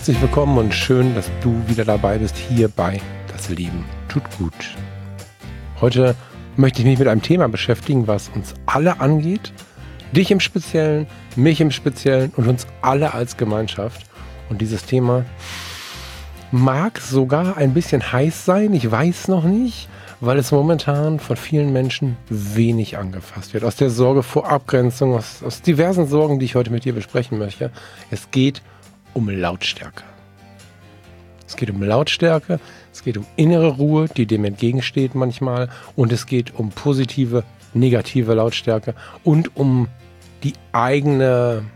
Herzlich willkommen und schön, dass du wieder dabei bist hier bei Das Leben tut gut. Heute möchte ich mich mit einem Thema beschäftigen, was uns alle angeht. Dich im Speziellen, mich im Speziellen und uns alle als Gemeinschaft. Und dieses Thema mag sogar ein bisschen heiß sein, ich weiß noch nicht, weil es momentan von vielen Menschen wenig angefasst wird. Aus der Sorge vor Abgrenzung, aus diversen Sorgen, die ich heute mit dir besprechen möchte. Es geht um Lautstärke. Es geht um Lautstärke, es geht um innere Ruhe, die dem entgegensteht manchmal. Und es geht um positive, negative Lautstärke und um die eigene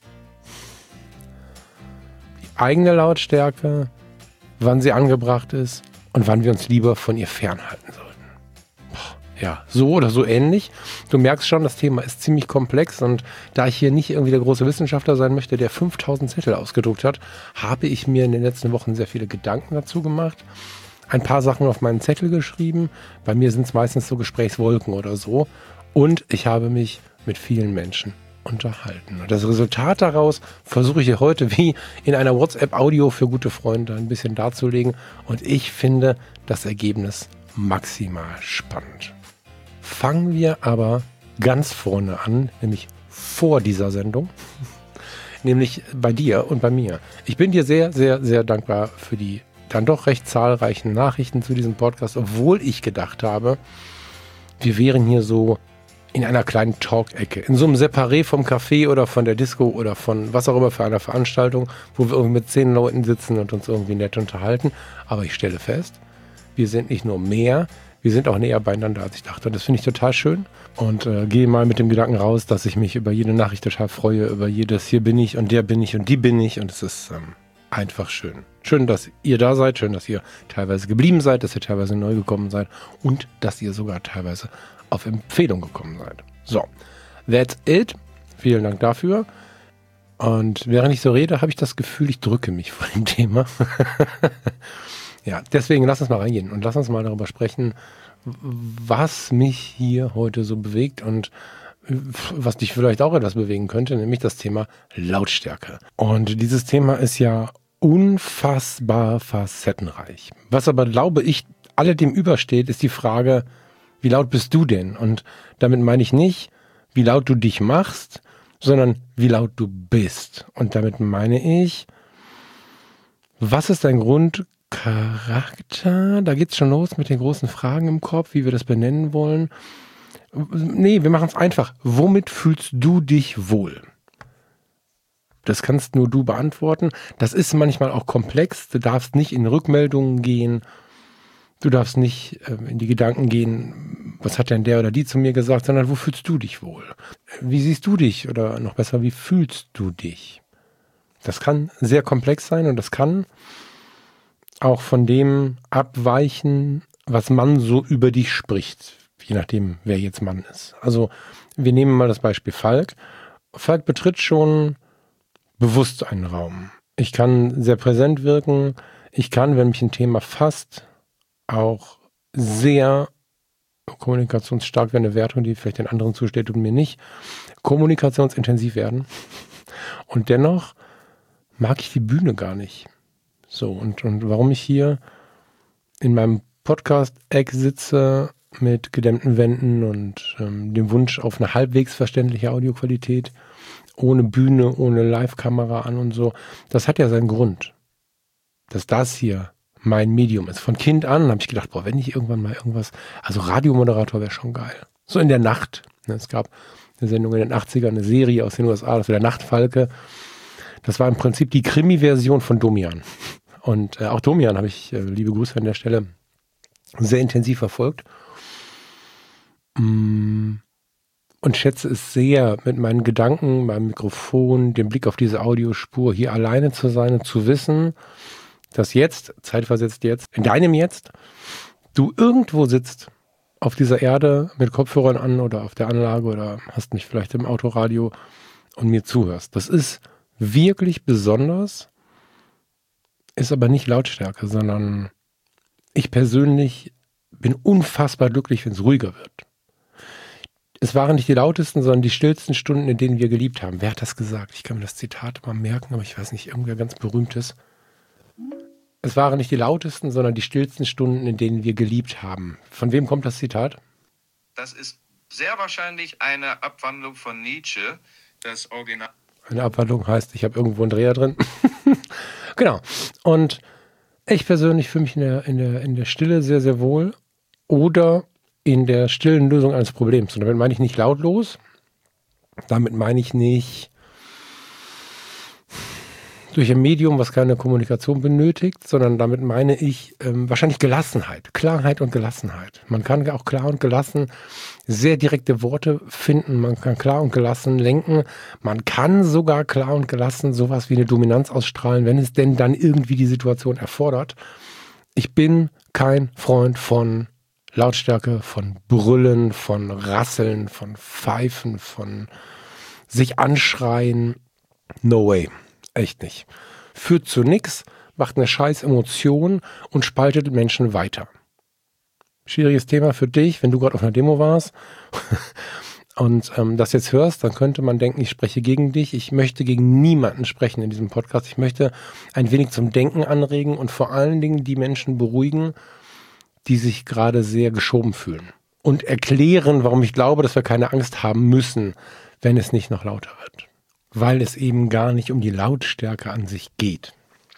Lautstärke, wann sie angebracht ist und wann wir uns lieber von ihr fernhalten sollten. Ja, so oder so ähnlich. Du merkst schon, das Thema ist ziemlich komplex und da ich hier nicht irgendwie der große Wissenschaftler sein möchte, der 5000 Zettel ausgedruckt hat, habe ich mir in den letzten Wochen sehr viele Gedanken dazu gemacht. Ein paar Sachen auf meinen Zettel geschrieben. Bei mir sind es meistens so Gesprächswolken oder so. Und ich habe mich mit vielen Menschen unterhalten. Und das Resultat daraus versuche ich hier heute wie in einer WhatsApp-Audio für gute Freunde ein bisschen darzulegen. Und ich finde das Ergebnis maximal spannend. Fangen wir aber ganz vorne an, nämlich vor dieser Sendung, nämlich bei dir und bei mir. Ich bin dir sehr, sehr, sehr dankbar für die dann doch recht zahlreichen Nachrichten zu diesem Podcast, obwohl ich gedacht habe, wir wären hier so in einer kleinen Talk-Ecke, in so einem Separé vom Café oder von der Disco oder von was auch immer für einer Veranstaltung, wo wir irgendwie mit 10 Leuten sitzen und uns irgendwie nett unterhalten. Aber ich stelle fest, wir sind nicht nur mehr, wir sind auch näher beieinander, als ich dachte. Und das finde ich total schön. Und gehe mal mit dem Gedanken raus, dass ich mich über jede Nachricht total freue, über jedes hier bin ich und der bin ich und die bin ich. Und es ist einfach schön. Schön, dass ihr da seid, schön, dass ihr teilweise geblieben seid, dass ihr teilweise neu gekommen seid und dass ihr sogar teilweise auf Empfehlung gekommen seid. So, that's it. Vielen Dank dafür. Und während ich so rede, habe ich das Gefühl, ich drücke mich vor dem Thema. Ja, deswegen lass uns mal reingehen und lass uns mal darüber sprechen, was mich hier heute so bewegt und was dich vielleicht auch etwas bewegen könnte, nämlich das Thema Lautstärke. Und dieses Thema ist ja unfassbar facettenreich. Was aber, glaube ich, alledem übersteht, ist die Frage, wie laut bist du denn? Und damit meine ich nicht, wie laut du dich machst, sondern wie laut du bist. Und damit meine ich, was ist dein Grundcharakter? Da geht's schon los mit den großen Fragen im Kopf, wie wir das benennen wollen. Nee, wir machen es einfach. Womit fühlst du dich wohl? Das kannst nur du beantworten. Das ist manchmal auch komplex. Du darfst nicht in Rückmeldungen gehen. Du darfst nicht in die Gedanken gehen, was hat denn der oder die zu mir gesagt, sondern wo fühlst du dich wohl? Wie siehst du dich? Oder noch besser, wie fühlst du dich? Das kann sehr komplex sein und das kann auch von dem abweichen, was man so über dich spricht, je nachdem, wer jetzt Mann ist. Also wir nehmen mal das Beispiel Falk. Falk betritt schon bewusst einen Raum. Ich kann sehr präsent wirken. Ich kann, wenn mich ein Thema fasst, auch sehr kommunikationsstark werden, eine Wertung, die vielleicht den anderen zusteht und mir nicht, kommunikationsintensiv werden. Und dennoch mag ich die Bühne gar nicht. So, und warum ich hier in meinem Podcast-Eck sitze mit gedämmten Wänden und dem Wunsch auf eine halbwegs verständliche Audioqualität, ohne Bühne, ohne Live-Kamera an und so, das hat ja seinen Grund, dass das hier mein Medium ist. Von Kind an habe ich gedacht, boah, wenn ich irgendwann mal irgendwas, also Radiomoderator wäre schon geil. So in der Nacht. Ne, es gab eine Sendung in den 80ern, eine Serie aus den USA, das war der Nachtfalke. Das war im Prinzip die Krimi-Version von Domian. Und auch Domian habe ich, liebe Grüße an der Stelle, sehr intensiv verfolgt. Und schätze es sehr, mit meinen Gedanken, meinem Mikrofon, dem Blick auf diese Audiospur hier alleine zu sein und zu wissen, dass jetzt, zeitversetzt jetzt, in deinem Jetzt, du irgendwo sitzt auf dieser Erde mit Kopfhörern an oder auf der Anlage oder hast mich vielleicht im Autoradio und mir zuhörst. Das ist wirklich besonders, ist aber nicht Lautstärke, sondern ich persönlich bin unfassbar glücklich, wenn es ruhiger wird. Es waren nicht die lautesten, sondern die stillsten Stunden, in denen wir geliebt haben. Wer hat das gesagt? Ich kann mir das Zitat mal merken, aber ich weiß nicht, irgendwer ganz Berühmtes. Es waren nicht die lautesten, sondern die stillsten Stunden, in denen wir geliebt haben. Von wem kommt das Zitat? Das ist sehr wahrscheinlich eine Abwandlung von Nietzsche. Das Original. Eine Abwandlung heißt, ich habe irgendwo einen Dreher drin. Genau. Und ich persönlich fühle mich in der Stille sehr, sehr wohl oder in der stillen Lösung eines Problems. Und damit meine ich nicht lautlos. Damit meine ich nicht durch ein Medium, was keine Kommunikation benötigt, sondern damit meine ich wahrscheinlich Gelassenheit, Klarheit und Gelassenheit. Man kann auch klar und gelassen sehr direkte Worte finden, man kann klar und gelassen lenken, man kann sogar klar und gelassen sowas wie eine Dominanz ausstrahlen, wenn es denn dann irgendwie die Situation erfordert. Ich bin kein Freund von Lautstärke, von Brüllen, von Rasseln, von Pfeifen, von sich anschreien. No way. Echt nicht. Führt zu nix, macht eine scheiß Emotion und spaltet Menschen weiter. Schwieriges Thema für dich, wenn du gerade auf einer Demo warst und das jetzt hörst, dann könnte man denken, ich spreche gegen dich. Ich möchte gegen niemanden sprechen in diesem Podcast. Ich möchte ein wenig zum Denken anregen und vor allen Dingen die Menschen beruhigen, die sich gerade sehr geschoben fühlen. Und erklären, warum ich glaube, dass wir keine Angst haben müssen, wenn es nicht noch lauter wird. Weil es eben gar nicht um die Lautstärke an sich geht.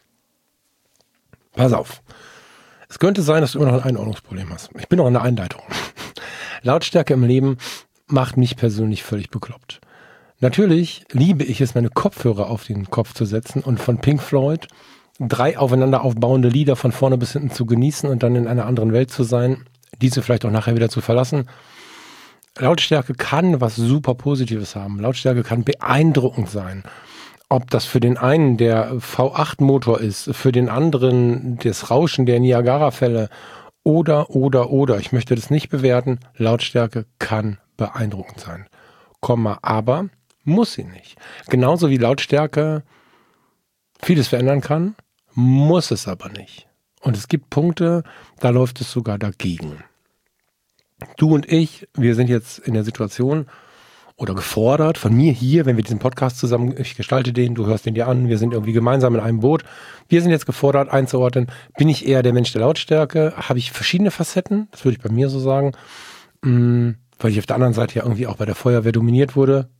Pass auf. Es könnte sein, dass du immer noch ein Einordnungsproblem hast. Ich bin noch in der Einleitung. Lautstärke im Leben macht mich persönlich völlig bekloppt. Natürlich liebe ich es, meine Kopfhörer auf den Kopf zu setzen und von Pink Floyd 3 aufeinander aufbauende Lieder von vorne bis hinten zu genießen und dann in einer anderen Welt zu sein, diese vielleicht auch nachher wieder zu verlassen. Lautstärke kann was super Positives haben. Lautstärke kann beeindruckend sein. Ob das für den einen der V8-Motor ist, für den anderen das Rauschen der Niagara-Fälle oder. Ich möchte das nicht bewerten. Lautstärke kann beeindruckend sein. Aber muss sie nicht. Genauso wie Lautstärke vieles verändern kann, muss es aber nicht. Und es gibt Punkte, da läuft es sogar dagegen. Du und ich, wir sind jetzt in der Situation oder gefordert von mir hier, wenn wir diesen Podcast zusammen, ich gestalte den, du hörst den dir an, wir sind irgendwie gemeinsam in einem Boot. Wir sind jetzt gefordert einzuordnen, bin ich eher der Mensch der Lautstärke, habe ich verschiedene Facetten, das würde ich bei mir so sagen, weil ich auf der anderen Seite ja irgendwie auch bei der Feuerwehr dominiert wurde.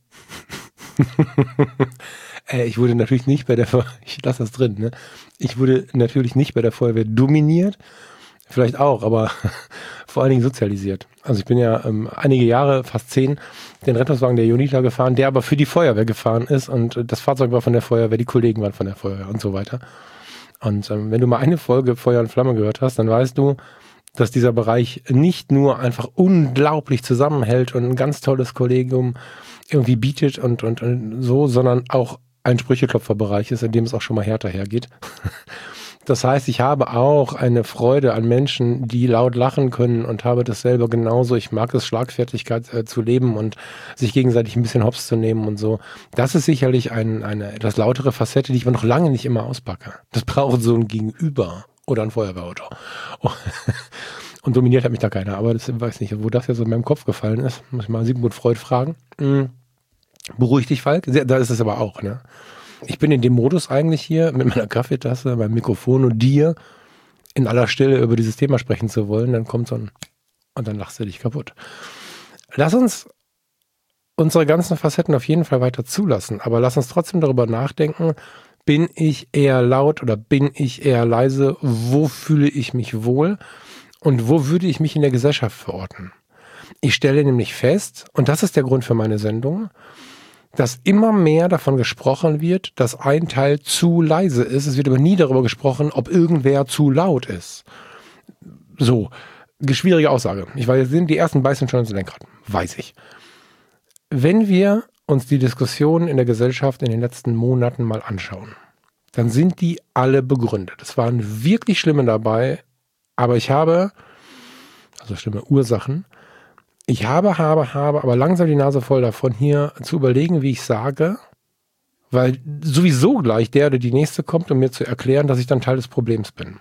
Ich wurde natürlich nicht bei der Feuerwehr, ich lasse das drin, ne? Ich wurde natürlich nicht bei der Feuerwehr dominiert, vielleicht auch, aber vor allen Dingen sozialisiert. Also ich bin ja einige Jahre, fast 10, den Rettungswagen der Jonita gefahren, der aber für die Feuerwehr gefahren ist und das Fahrzeug war von der Feuerwehr, die Kollegen waren von der Feuerwehr und so weiter. Und wenn du mal eine Folge Feuer und Flamme gehört hast, dann weißt du, dass dieser Bereich nicht nur einfach unglaublich zusammenhält und ein ganz tolles Kollegium irgendwie bietet und so, sondern auch ein Sprücheklopferbereich ist, in dem es auch schon mal härter hergeht. Das heißt, ich habe auch eine Freude an Menschen, die laut lachen können und habe das selber genauso. Ich mag es, Schlagfertigkeit zu leben und sich gegenseitig ein bisschen hops zu nehmen und so. Das ist sicherlich eine etwas lautere Facette, die ich aber noch lange nicht immer auspacke. Das braucht so ein Gegenüber oder ein Feuerwehrauto. Und dominiert hat mich da keiner. Aber das weiß nicht, wo das jetzt in meinem Kopf gefallen ist. Muss ich mal Sigmund Freud fragen. Beruhig dich, Falk. Da ist es aber auch, ne? Ich bin in dem Modus eigentlich hier mit meiner Kaffeetasse, meinem Mikrofon und dir in aller Stille über dieses Thema sprechen zu wollen. Dann kommt so ein und dann lachst du dich kaputt. Lass uns unsere ganzen Facetten auf jeden Fall weiter zulassen, aber lass uns trotzdem darüber nachdenken, bin ich eher laut oder bin ich eher leise? Wo fühle ich mich wohl? Und wo würde ich mich in der Gesellschaft verorten? Ich stelle nämlich fest, und das ist der Grund für meine Sendung, dass immer mehr davon gesprochen wird, dass ein Teil zu leise ist. Es wird aber nie darüber gesprochen, ob irgendwer zu laut ist. So, schwierige Aussage. Ich weiß, die ersten beißen schon ins Lenkrad. Weiß ich. Wenn wir uns die Diskussionen in der Gesellschaft in den letzten Monaten mal anschauen, dann sind die alle begründet. Es waren wirklich schlimme dabei, aber schlimme Ursachen, ich habe aber langsam die Nase voll davon, hier zu überlegen, wie ich sage, weil sowieso gleich der oder die Nächste kommt, um mir zu erklären, dass ich dann Teil des Problems bin.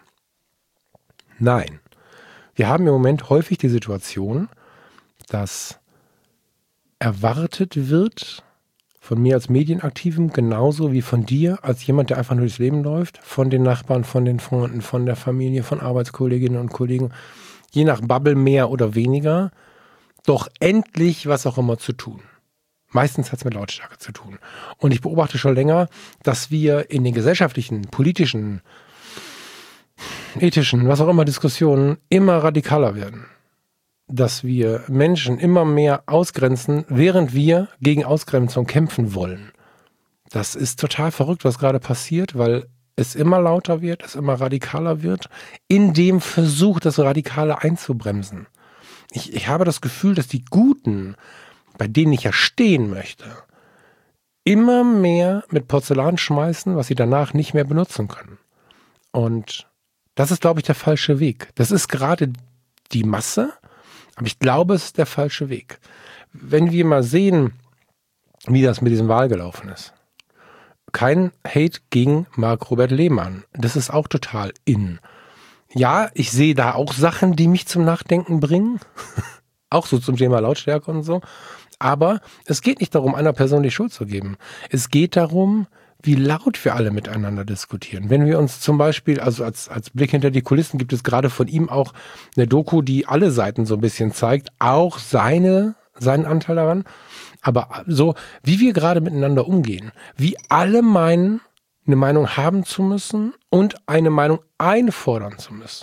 Nein. Wir haben im Moment häufig die Situation, dass erwartet wird Von mir als Medienaktivem genauso wie von dir als jemand, der einfach nur durchs Leben läuft, von den Nachbarn, von den Freunden, von der Familie, von Arbeitskolleginnen und Kollegen, je nach Bubble mehr oder weniger, doch endlich was auch immer zu tun. Meistens hat es mit Lautstärke zu tun. Und ich beobachte schon länger, dass wir in den gesellschaftlichen, politischen, ethischen, was auch immer Diskussionen immer radikaler werden. Dass wir Menschen immer mehr ausgrenzen, während wir gegen Ausgrenzung kämpfen wollen. Das ist total verrückt, was gerade passiert, weil es immer lauter wird, es immer radikaler wird, in dem Versuch, das Radikale einzubremsen. Ich habe das Gefühl, dass die Guten, bei denen ich ja stehen möchte, immer mehr mit Porzellan schmeißen, was sie danach nicht mehr benutzen können. Und das ist, glaube ich, der falsche Weg. Das ist gerade die Masse, aber ich glaube, es ist der falsche Weg. Wenn wir mal sehen, wie das mit diesem Wahl gelaufen ist. Kein Hate gegen Marc-Robert Lehmann. Das ist auch total in. Ja, ich sehe da auch Sachen, die mich zum Nachdenken bringen. Auch so zum Thema Lautstärke und so. Aber es geht nicht darum, einer Person die Schuld zu geben. Es geht darum, wie laut wir alle miteinander diskutieren. Wenn wir uns zum Beispiel, also als Blick hinter die Kulissen, gibt es gerade von ihm auch eine Doku, die alle Seiten so ein bisschen zeigt, auch seinen Anteil daran. Aber so, wie wir gerade miteinander umgehen, wie alle meinen, eine Meinung haben zu müssen und eine Meinung einfordern zu müssen.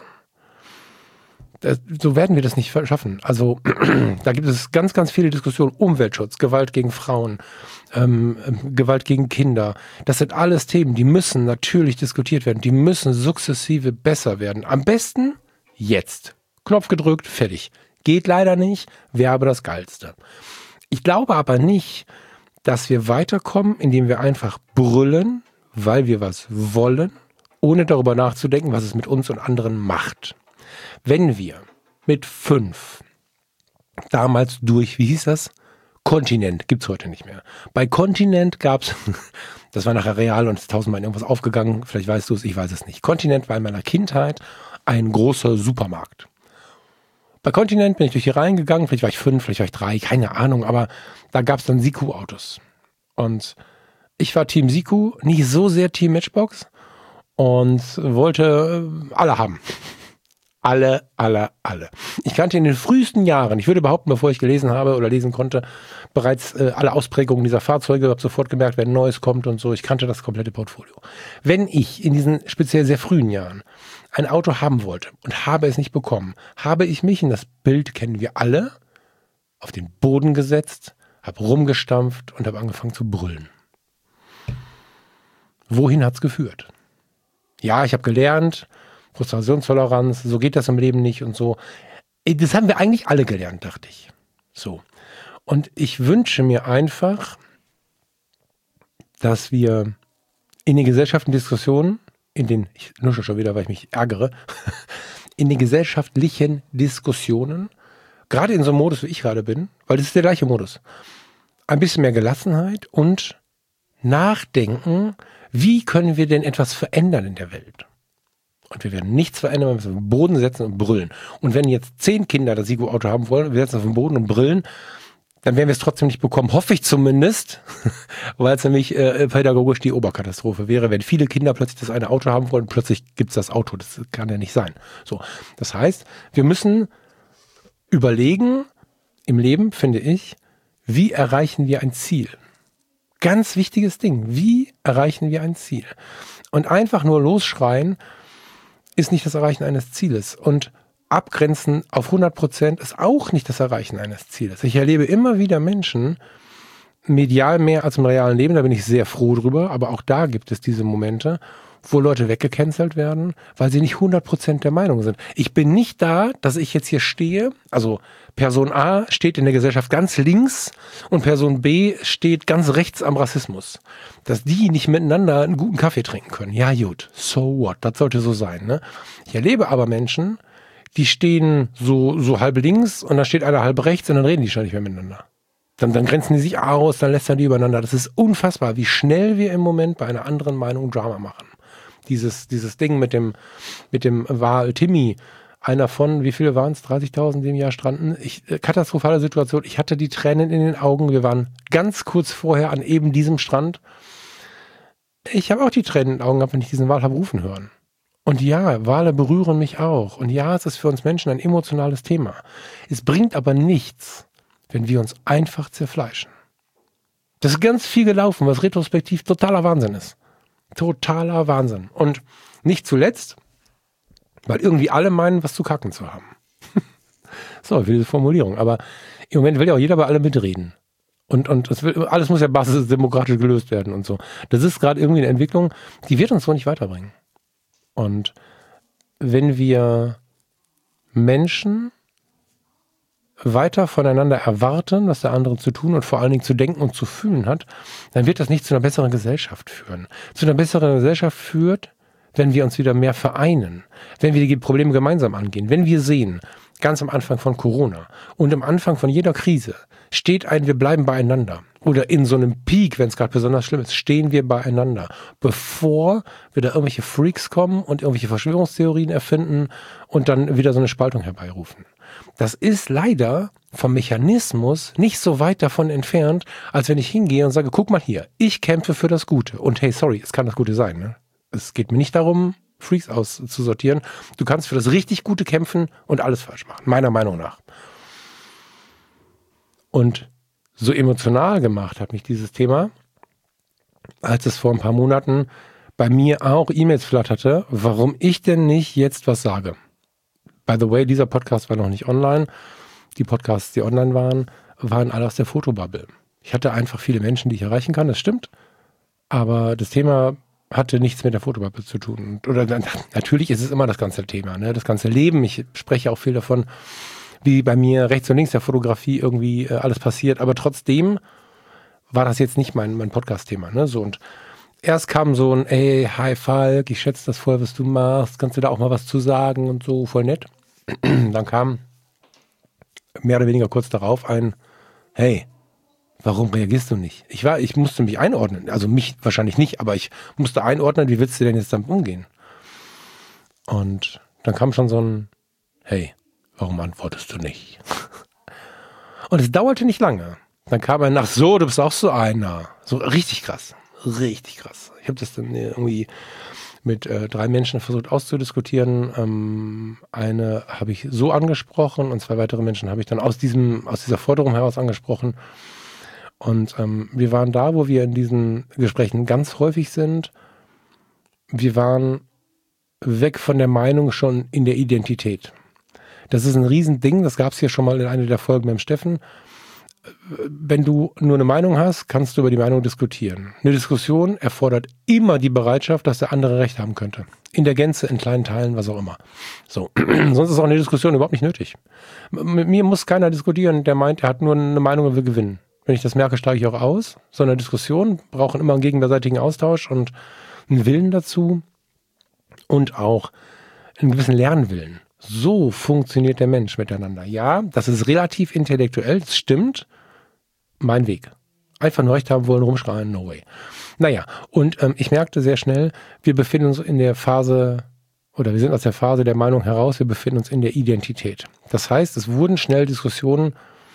So werden wir das nicht schaffen. Also da gibt es ganz, ganz viele Diskussionen. Umweltschutz, Gewalt gegen Frauen, Gewalt gegen Kinder. Das sind alles Themen, die müssen natürlich diskutiert werden. Die müssen sukzessive besser werden. Am besten jetzt. Knopf gedrückt, fertig. Geht leider nicht, wäre aber das Geilste. Ich glaube aber nicht, dass wir weiterkommen, indem wir einfach brüllen, weil wir was wollen, ohne darüber nachzudenken, was es mit uns und anderen macht. Wenn wir mit 5 damals durch, wie hieß das? Kontinent, gibt's heute nicht mehr. Bei Kontinent gab's, das war nachher real und ist tausendmal in irgendwas aufgegangen, vielleicht weißt du es, ich weiß es nicht. Kontinent war in meiner Kindheit ein großer Supermarkt. Bei Kontinent bin ich durch hier reingegangen, vielleicht war ich 5, vielleicht war ich 3, keine Ahnung, aber da gab's dann Siku-Autos. Und ich war Team Siku, nicht so sehr Team Matchbox und wollte alle haben. Alle. Ich kannte in den frühesten Jahren, ich würde behaupten, bevor ich gelesen habe oder lesen konnte, bereits alle Ausprägungen dieser Fahrzeuge, habe sofort gemerkt, wenn ein neues kommt und so. Ich kannte das komplette Portfolio. Wenn ich in diesen speziell sehr frühen Jahren ein Auto haben wollte und habe es nicht bekommen, habe ich mich, in das Bild kennen wir alle, auf den Boden gesetzt, habe rumgestampft und habe angefangen zu brüllen. Wohin hat's geführt? Ja, ich habe gelernt, Frustrationstoleranz, so geht das im Leben nicht und so. Das haben wir eigentlich alle gelernt, dachte ich. So. Und ich wünsche mir einfach, dass wir in den gesellschaftlichen Diskussionen, ich nusche schon wieder, weil ich mich ärgere, in den gesellschaftlichen Diskussionen, gerade in so einem Modus, wie ich gerade bin, weil das ist der gleiche Modus, ein bisschen mehr Gelassenheit und nachdenken, wie können wir denn etwas verändern in der Welt? Und wir werden nichts verändern, wenn wir uns auf den Boden setzen und brüllen. Und wenn jetzt 10 Kinder das Siku-Auto haben wollen, wir setzen auf den Boden und brüllen, dann werden wir es trotzdem nicht bekommen, hoffe ich zumindest, weil es nämlich pädagogisch die Oberkatastrophe wäre, wenn viele Kinder plötzlich das eine Auto haben wollen, plötzlich gibt es das Auto. Das kann ja nicht sein. So, das heißt, wir müssen überlegen im Leben, finde ich, wie erreichen wir ein Ziel? Ganz wichtiges Ding. Wie erreichen wir ein Ziel? Und einfach nur losschreien ist nicht das Erreichen eines Zieles. Und abgrenzen auf 100% ist auch nicht das Erreichen eines Zieles. Ich erlebe immer wieder Menschen, medial mehr als im realen Leben, da bin ich sehr froh drüber, aber auch da gibt es diese Momente, wo Leute weggecancelt werden, weil sie nicht 100% der Meinung sind. Ich bin nicht da, dass ich jetzt hier stehe, also Person A steht in der Gesellschaft ganz links und Person B steht ganz rechts am Rassismus. Dass die nicht miteinander einen guten Kaffee trinken können. Ja gut, so what, das sollte so sein. Ne? Ich erlebe aber Menschen, die stehen so halb links und dann steht einer halb rechts und dann reden die schon nicht mehr miteinander. Dann grenzen die sich aus, dann lästern die übereinander. Das ist unfassbar, wie schnell wir im Moment bei einer anderen Meinung Drama machen. Dieses Ding mit dem Wahl Timmy einer von, wie viele waren es? 30.000, die im Jahr stranden. Katastrophale Situation. Ich hatte die Tränen in den Augen. Wir waren ganz kurz vorher an eben diesem Strand. Ich habe auch die Tränen in den Augen gehabt, wenn ich diesen Wal habe rufen hören. Und ja, Wale berühren mich auch. Und ja, es ist für uns Menschen ein emotionales Thema. Es bringt aber nichts, wenn wir uns einfach zerfleischen. Das ist ganz viel gelaufen, was retrospektiv totaler Wahnsinn ist. Totaler Wahnsinn. Und nicht zuletzt, weil irgendwie alle meinen, was zu kacken zu haben. So, für diese Formulierung. Aber im Moment will ja auch jeder bei allem mitreden. Und alles muss ja basisdemokratisch gelöst werden und so. Das ist gerade irgendwie eine Entwicklung, die wird uns so nicht weiterbringen. Und wenn wir Menschen weiter voneinander erwarten, was der andere zu tun und vor allen Dingen zu denken und zu fühlen hat, dann wird das nicht zu einer besseren Gesellschaft führen. Zu einer besseren Gesellschaft führt, wenn wir uns wieder mehr vereinen, wenn wir die Probleme gemeinsam angehen, wenn wir sehen, ganz am Anfang von Corona und am Anfang von jeder Krise steht wir bleiben beieinander. Oder in so einem Peak, wenn es gerade besonders schlimm ist, stehen wir beieinander, bevor wieder irgendwelche Freaks kommen und irgendwelche Verschwörungstheorien erfinden und dann wieder so eine Spaltung herbeirufen. Das ist leider vom Mechanismus nicht so weit davon entfernt, als wenn ich hingehe und sage, guck mal hier, ich kämpfe für das Gute. Und hey, sorry, es kann das Gute sein. Ne? Es geht mir nicht darum, Freaks auszusortieren. Du kannst für das richtig Gute kämpfen und alles falsch machen, meiner Meinung nach. Und so emotional gemacht hat mich dieses Thema, als es vor ein paar Monaten bei mir auch E-Mails flatterte, warum ich denn nicht jetzt was sage. By the way, dieser Podcast war noch nicht online. Die Podcasts, die online waren alle aus der Fotobubble. Ich hatte einfach viele Menschen, die ich erreichen kann, das stimmt. Aber das Thema hatte nichts mit der Fotobubble zu tun. Oder natürlich ist es immer das ganze Thema, ne? Das ganze Leben. Ich spreche auch viel davon, wie bei mir rechts und links der Fotografie irgendwie alles passiert. Aber trotzdem war das jetzt nicht mein Podcast-Thema. Ne? So, und erst kam so ein, ey, hi Falk, ich schätze das voll, was du machst. Kannst du da auch mal was zu sagen und so, voll nett. Dann kam mehr oder weniger kurz darauf ein, hey, warum reagierst du nicht? Ich musste mich einordnen. Also mich wahrscheinlich nicht, aber ich musste einordnen, wie willst du denn jetzt damit umgehen? Und dann kam schon so ein, hey, warum antwortest du nicht? Und es dauerte nicht lange. Dann kam er nach, so, du bist auch so einer. So richtig krass. Richtig krass. Ich habe das dann irgendwie mit 3 Menschen versucht auszudiskutieren. Eine habe ich so angesprochen und 2 weitere Menschen habe ich dann aus dieser Forderung heraus angesprochen. Und wir waren da, wo wir in diesen Gesprächen ganz häufig sind. Wir waren weg von der Meinung schon in der Identität. Das ist ein Riesending, das gab es hier schon mal in einer der Folgen mit dem Steffen. Wenn du nur eine Meinung hast, kannst du über die Meinung diskutieren. Eine Diskussion erfordert immer die Bereitschaft, dass der andere Recht haben könnte. In der Gänze, in kleinen Teilen, was auch immer. So. Sonst ist auch eine Diskussion überhaupt nicht nötig. Mit mir muss keiner diskutieren, der meint, er hat nur eine Meinung und will gewinnen. Wenn ich das merke, steige ich auch aus. So eine Diskussion brauchen immer einen gegenseitigen Austausch und einen Willen dazu und auch einen gewissen Lernwillen. So funktioniert der Mensch miteinander. Ja, das ist relativ intellektuell, das stimmt. Mein Weg. Einfach nur Recht haben wollen, rumschreien, no way. Naja, und ich merkte sehr schnell, wir befinden uns in der Phase, oder wir sind aus der Phase der Meinung heraus, wir befinden uns in der Identität. Das heißt, es wurden schnell Diskussionen,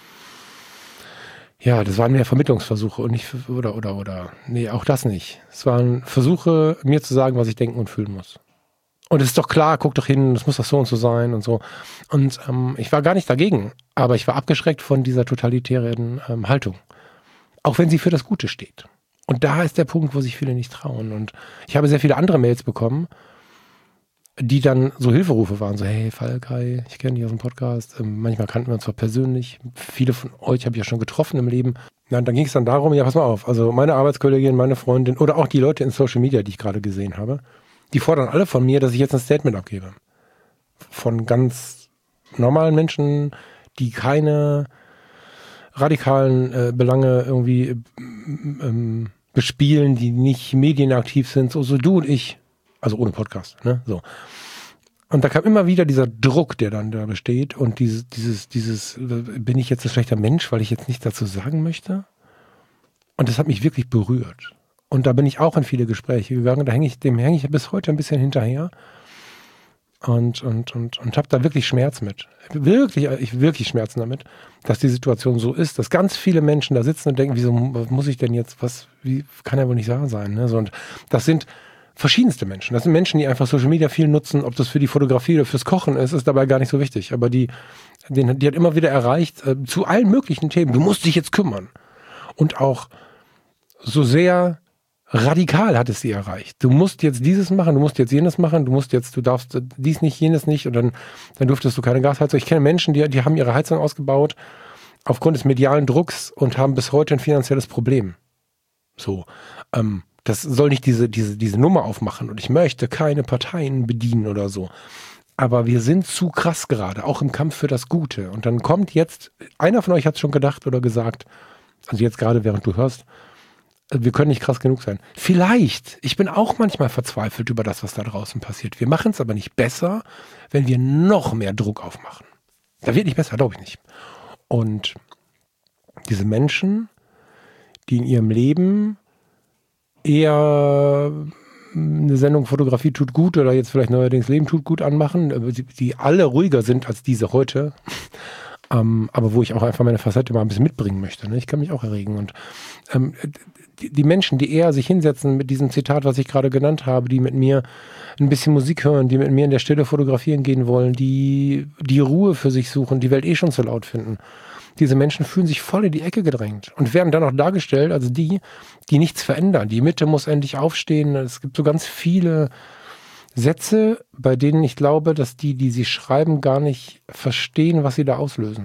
ja, das waren mehr Vermittlungsversuche und nicht, nee, auch das nicht. Es waren Versuche, mir zu sagen, was ich denken und fühlen muss. Und es ist doch klar, guck doch hin, das muss doch so und so sein und so. Und ich war gar nicht dagegen, aber ich war abgeschreckt von dieser totalitären Haltung. Auch wenn sie für das Gute steht. Und da ist der Punkt, wo sich viele nicht trauen. Und ich habe sehr viele andere Mails bekommen, die dann so Hilferufe waren. So, hey Falk, hi, ich kenne dich aus dem Podcast. Manchmal kannten wir uns zwar persönlich. Viele von euch habe ich ja schon getroffen im Leben. Ja, und dann ging es dann darum, ja, pass mal auf. Also meine Arbeitskollegin, meine Freundin oder auch die Leute in Social Media, die ich gerade gesehen habe, die fordern alle von mir, dass ich jetzt ein Statement abgebe. Von ganz normalen Menschen, die keine radikalen Belange irgendwie bespielen, die nicht medienaktiv sind, so du und ich. Also ohne Podcast, ne? So. Und da kam immer wieder dieser Druck, der dann da besteht und dieses, bin ich jetzt ein schlechter Mensch, weil ich jetzt nichts dazu sagen möchte? Und das hat mich wirklich berührt. Und da bin ich auch in viele Gespräche gegangen, dem hänge ich bis heute ein bisschen hinterher. und habe da wirklich Schmerz mit. Wirklich Schmerzen damit, dass die Situation so ist, dass ganz viele Menschen da sitzen und denken, wieso muss ich denn jetzt, wie kann ja wohl nicht wahr sein, ne? So, und das sind verschiedenste Menschen. Das sind Menschen, die einfach Social Media viel nutzen, ob das für die Fotografie oder fürs Kochen ist dabei gar nicht so wichtig. Aber die hat immer wieder erreicht, zu allen möglichen Themen, du musst dich jetzt kümmern. Und auch so sehr radikal hat es sie erreicht. Du musst jetzt dieses machen, du musst jetzt jenes machen, du darfst dies nicht, jenes nicht und dann durftest du keine Gasheizung. Ich kenne Menschen, die haben ihre Heizung ausgebaut aufgrund des medialen Drucks und haben bis heute ein finanzielles Problem. So, das soll nicht diese Nummer aufmachen und ich möchte keine Parteien bedienen oder so. Aber wir sind zu krass gerade, auch im Kampf für das Gute. Und dann kommt jetzt, einer von euch hat es schon gedacht oder gesagt, also jetzt gerade während du hörst, wir können nicht krass genug sein. Vielleicht, ich bin auch manchmal verzweifelt über das, was da draußen passiert. Wir machen es aber nicht besser, wenn wir noch mehr Druck aufmachen. Da wird nicht besser, glaube ich nicht. Und diese Menschen, die in ihrem Leben eher eine Sendung Fotografie tut gut oder jetzt vielleicht neuerdings Leben tut gut anmachen, die alle ruhiger sind als diese heute, aber wo ich auch einfach meine Facette mal ein bisschen mitbringen möchte. Ne? Ich kann mich auch erregen. Und die Menschen, die eher sich hinsetzen mit diesem Zitat, was ich gerade genannt habe, die mit mir ein bisschen Musik hören, die mit mir in der Stille fotografieren gehen wollen, die Ruhe für sich suchen, die Welt schon so laut finden. Diese Menschen fühlen sich voll in die Ecke gedrängt und werden dann auch dargestellt, also die nichts verändern. Die Mitte muss endlich aufstehen. Es gibt so ganz viele Sätze, bei denen ich glaube, dass die sie schreiben, gar nicht verstehen, was sie da auslösen.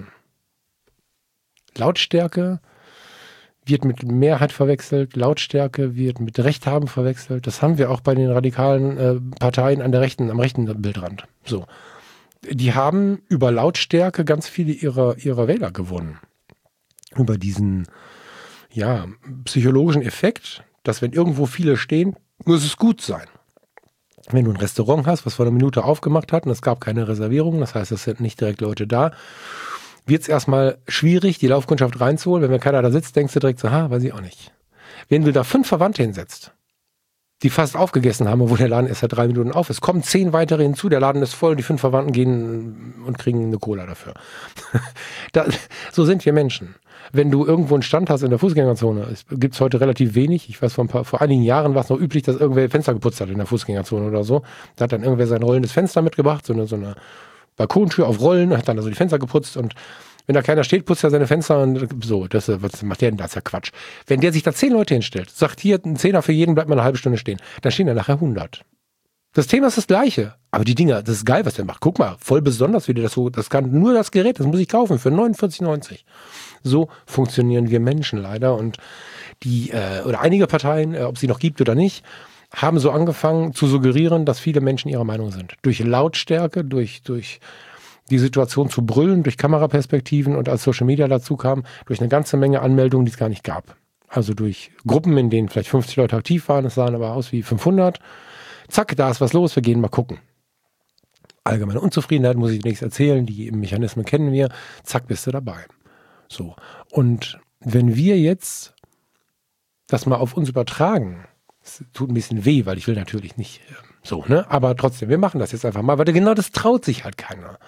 Lautstärke wird mit Mehrheit verwechselt, Lautstärke wird mit Recht haben verwechselt. Das haben wir auch bei den radikalen Parteien am rechten Bildrand. So. Die haben über Lautstärke ganz viele ihrer Wähler gewonnen. Über diesen, psychologischen Effekt, dass wenn irgendwo viele stehen, muss es gut sein. Wenn du ein Restaurant hast, was vor einer Minute aufgemacht hat und es gab keine Reservierung, das heißt, es sind nicht direkt Leute da, wird es erstmal schwierig, die Laufkundschaft reinzuholen. Wenn keiner da sitzt, denkst du direkt so, weiß ich auch nicht. Wenn du da 5 Verwandte hinsetzt, die fast aufgegessen haben, obwohl der Laden erst seit 3 Minuten auf ist, kommen 10 weitere hinzu, der Laden ist voll, die 5 Verwandten gehen und kriegen eine Cola dafür. So sind wir Menschen. Wenn du irgendwo einen Stand hast in der Fußgängerzone, es gibt es heute relativ wenig. Ich weiß, vor einigen Jahren war es noch üblich, dass irgendwer Fenster geputzt hat in der Fußgängerzone oder so. Da hat dann irgendwer sein rollendes Fenster mitgebracht, so eine Balkontür auf Rollen, hat dann also die Fenster geputzt und wenn da keiner steht, putzt er seine Fenster und so. Was macht der denn da? Das ist ja Quatsch. Wenn der sich da 10 Leute hinstellt, sagt hier, ein Zehner für jeden, bleibt mal eine halbe Stunde stehen, dann stehen da nachher 100. Das Thema ist das gleiche. Aber die Dinger, das ist geil, was der macht. Guck mal, voll besonders, wie der das kann. Nur das Gerät, das muss ich kaufen für 49,90. So funktionieren wir Menschen leider. Und oder einige Parteien, ob sie noch gibt oder nicht, haben so angefangen zu suggerieren, dass viele Menschen ihrer Meinung sind. Durch Lautstärke, durch die Situation zu brüllen, durch Kameraperspektiven und als Social Media dazu kam, durch eine ganze Menge Anmeldungen, die es gar nicht gab. Also durch Gruppen, in denen vielleicht 50 Leute aktiv waren, es sahen aber aus wie 500. Zack, da ist was los, wir gehen mal gucken. Allgemeine Unzufriedenheit, muss ich nichts erzählen, die Mechanismen kennen wir. Zack, bist du dabei. So. Und wenn wir jetzt das mal auf uns übertragen, es tut ein bisschen weh, weil ich will natürlich nicht so, ne? Aber trotzdem, wir machen das jetzt einfach mal, weil genau das traut sich halt keiner.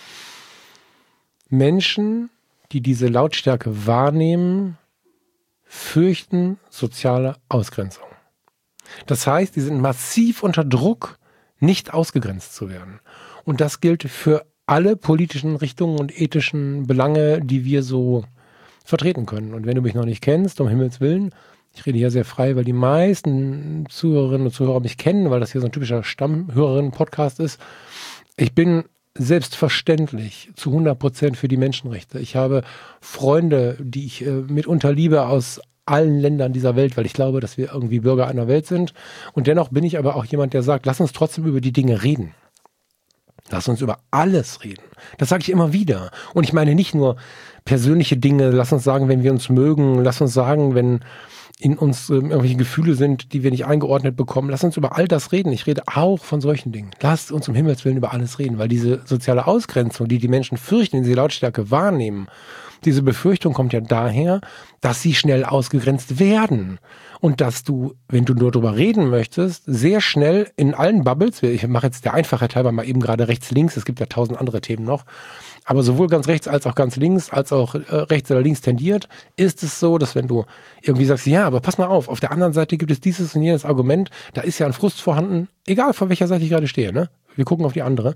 Menschen, die diese Lautstärke wahrnehmen, fürchten soziale Ausgrenzung. Das heißt, die sind massiv unter Druck, nicht ausgegrenzt zu werden. Und das gilt für alle politischen Richtungen und ethischen Belange, die wir so vertreten können. Und wenn du mich noch nicht kennst, um Himmels Willen, ich rede hier sehr frei, weil die meisten Zuhörerinnen und Zuhörer mich kennen, weil das hier so ein typischer Stammhörerinnen-Podcast ist. Ich bin selbstverständlich zu 100% für die Menschenrechte. Ich habe Freunde, die ich mitunter liebe aus allen Ländern dieser Welt, weil ich glaube, dass wir irgendwie Bürger einer Welt sind. Und dennoch bin ich aber auch jemand, der sagt, lass uns trotzdem über die Dinge reden. Lass uns über alles reden. Das sage ich immer wieder. Und ich meine nicht nur persönliche Dinge, lass uns sagen, wenn wir uns mögen, lass uns sagen, wenn in uns irgendwelche Gefühle sind, die wir nicht eingeordnet bekommen. Lass uns über all das reden. Ich rede auch von solchen Dingen. Lasst uns um Himmels Willen über alles reden, weil diese soziale Ausgrenzung, die die Menschen fürchten, die sie Lautstärke wahrnehmen, Diese Befürchtung kommt ja daher, dass sie schnell ausgegrenzt werden. Und dass du, wenn du nur drüber reden möchtest, sehr schnell in allen Bubbles, ich mache jetzt der Einfachheit halber mal eben gerade rechts, links, es gibt ja 1000 andere Themen noch, aber sowohl ganz rechts als auch ganz links, als auch rechts oder links tendiert, ist es so, dass wenn du irgendwie sagst, ja, aber pass mal auf der anderen Seite gibt es dieses und jenes Argument, da ist ja ein Frust vorhanden, egal von welcher Seite ich gerade stehe, ne? Wir gucken auf die andere.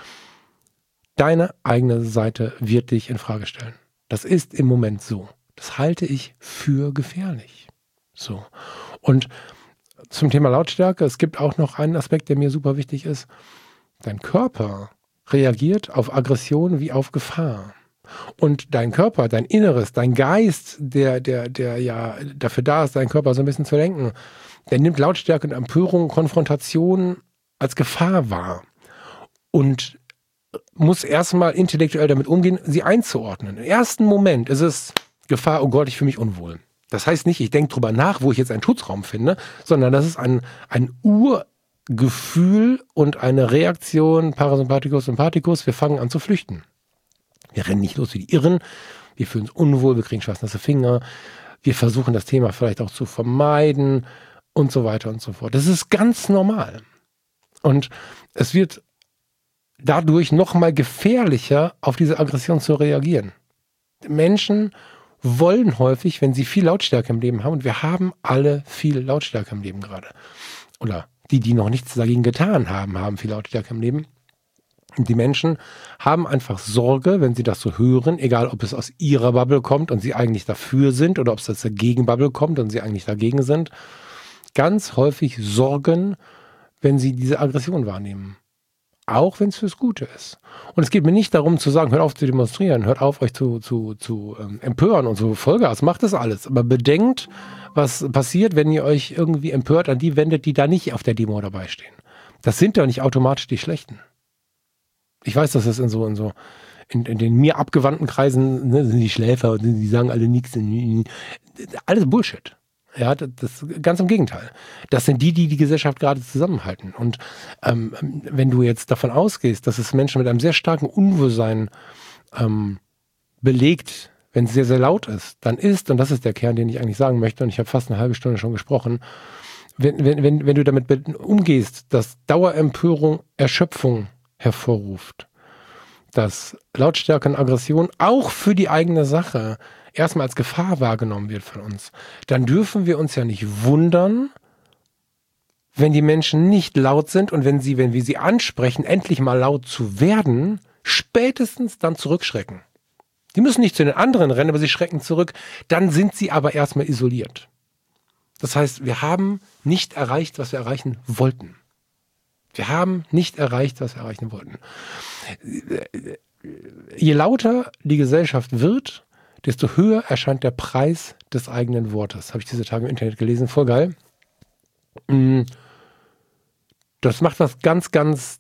Deine eigene Seite wird dich in Frage stellen. Das ist im Moment so. Das halte ich für gefährlich. So. Und zum Thema Lautstärke, es gibt auch noch einen Aspekt, der mir super wichtig ist. Dein Körper reagiert auf Aggression wie auf Gefahr. Und dein Körper, dein Inneres, dein Geist, der ja dafür da ist, deinen Körper so ein bisschen zu lenken, der nimmt Lautstärke und Empörung, Konfrontation als Gefahr wahr. Und muss erstmal intellektuell damit umgehen, sie einzuordnen. Im ersten Moment ist es Gefahr, oh Gott, ich fühle mich unwohl. Das heißt nicht, ich denke drüber nach, wo ich jetzt einen Schutzraum finde, sondern das ist ein Urgefühl und eine Reaktion, Parasympathikus, Sympathikus, wir fangen an zu flüchten. Wir rennen nicht los wie die Irren, wir fühlen uns unwohl, wir kriegen schwarznasse Finger, wir versuchen das Thema vielleicht auch zu vermeiden und so weiter und so fort. Das ist ganz normal. Und es wird dadurch nochmal gefährlicher, auf diese Aggression zu reagieren. Menschen wollen häufig, wenn sie viel Lautstärke im Leben haben, und wir haben alle viel Lautstärke im Leben gerade. Oder die noch nichts dagegen getan haben, haben viel Lautstärke im Leben. Und die Menschen haben einfach Sorge, wenn sie das so hören, egal ob es aus ihrer Bubble kommt und sie eigentlich dafür sind oder ob es aus der Gegenbubble kommt und sie eigentlich dagegen sind, ganz häufig Sorgen, wenn sie diese Aggression wahrnehmen. Auch wenn es fürs Gute ist. Und es geht mir nicht darum zu sagen, hört auf zu demonstrieren, hört auf euch zu empören und so. Vollgas, macht das alles. Aber bedenkt, was passiert, wenn ihr euch irgendwie empört an die wendet, die da nicht auf der Demo dabei stehen. Das sind doch nicht automatisch die Schlechten. Ich weiß, dass es in den mir abgewandten Kreisen, ne, sind die Schläfer und die sagen alle nichts. Alles Bullshit. Ja, das ganz im Gegenteil. Das sind die Gesellschaft gerade zusammenhalten. Und wenn du jetzt davon ausgehst, dass es Menschen mit einem sehr starken Unwohlsein belegt, wenn es sehr, sehr laut ist, dann ist, und das ist der Kern, den ich eigentlich sagen möchte, und ich habe fast eine halbe Stunde schon gesprochen, wenn du damit umgehst, dass Dauerempörung Erschöpfung hervorruft, dass Lautstärke und Aggression auch für die eigene Sache erstmal als Gefahr wahrgenommen wird von uns, dann dürfen wir uns ja nicht wundern, wenn die Menschen nicht laut sind und wenn wir sie ansprechen, endlich mal laut zu werden, spätestens dann zurückschrecken. Die müssen nicht zu den anderen rennen, aber sie schrecken zurück. Dann sind sie aber erstmal isoliert. Das heißt, wir haben nicht erreicht, was wir erreichen wollten. Wir haben nicht erreicht, was wir erreichen wollten. Je lauter die Gesellschaft wird, desto höher erscheint der Preis des eigenen Wortes. Habe ich diese Tage im Internet gelesen. Voll geil. Das macht was ganz, ganz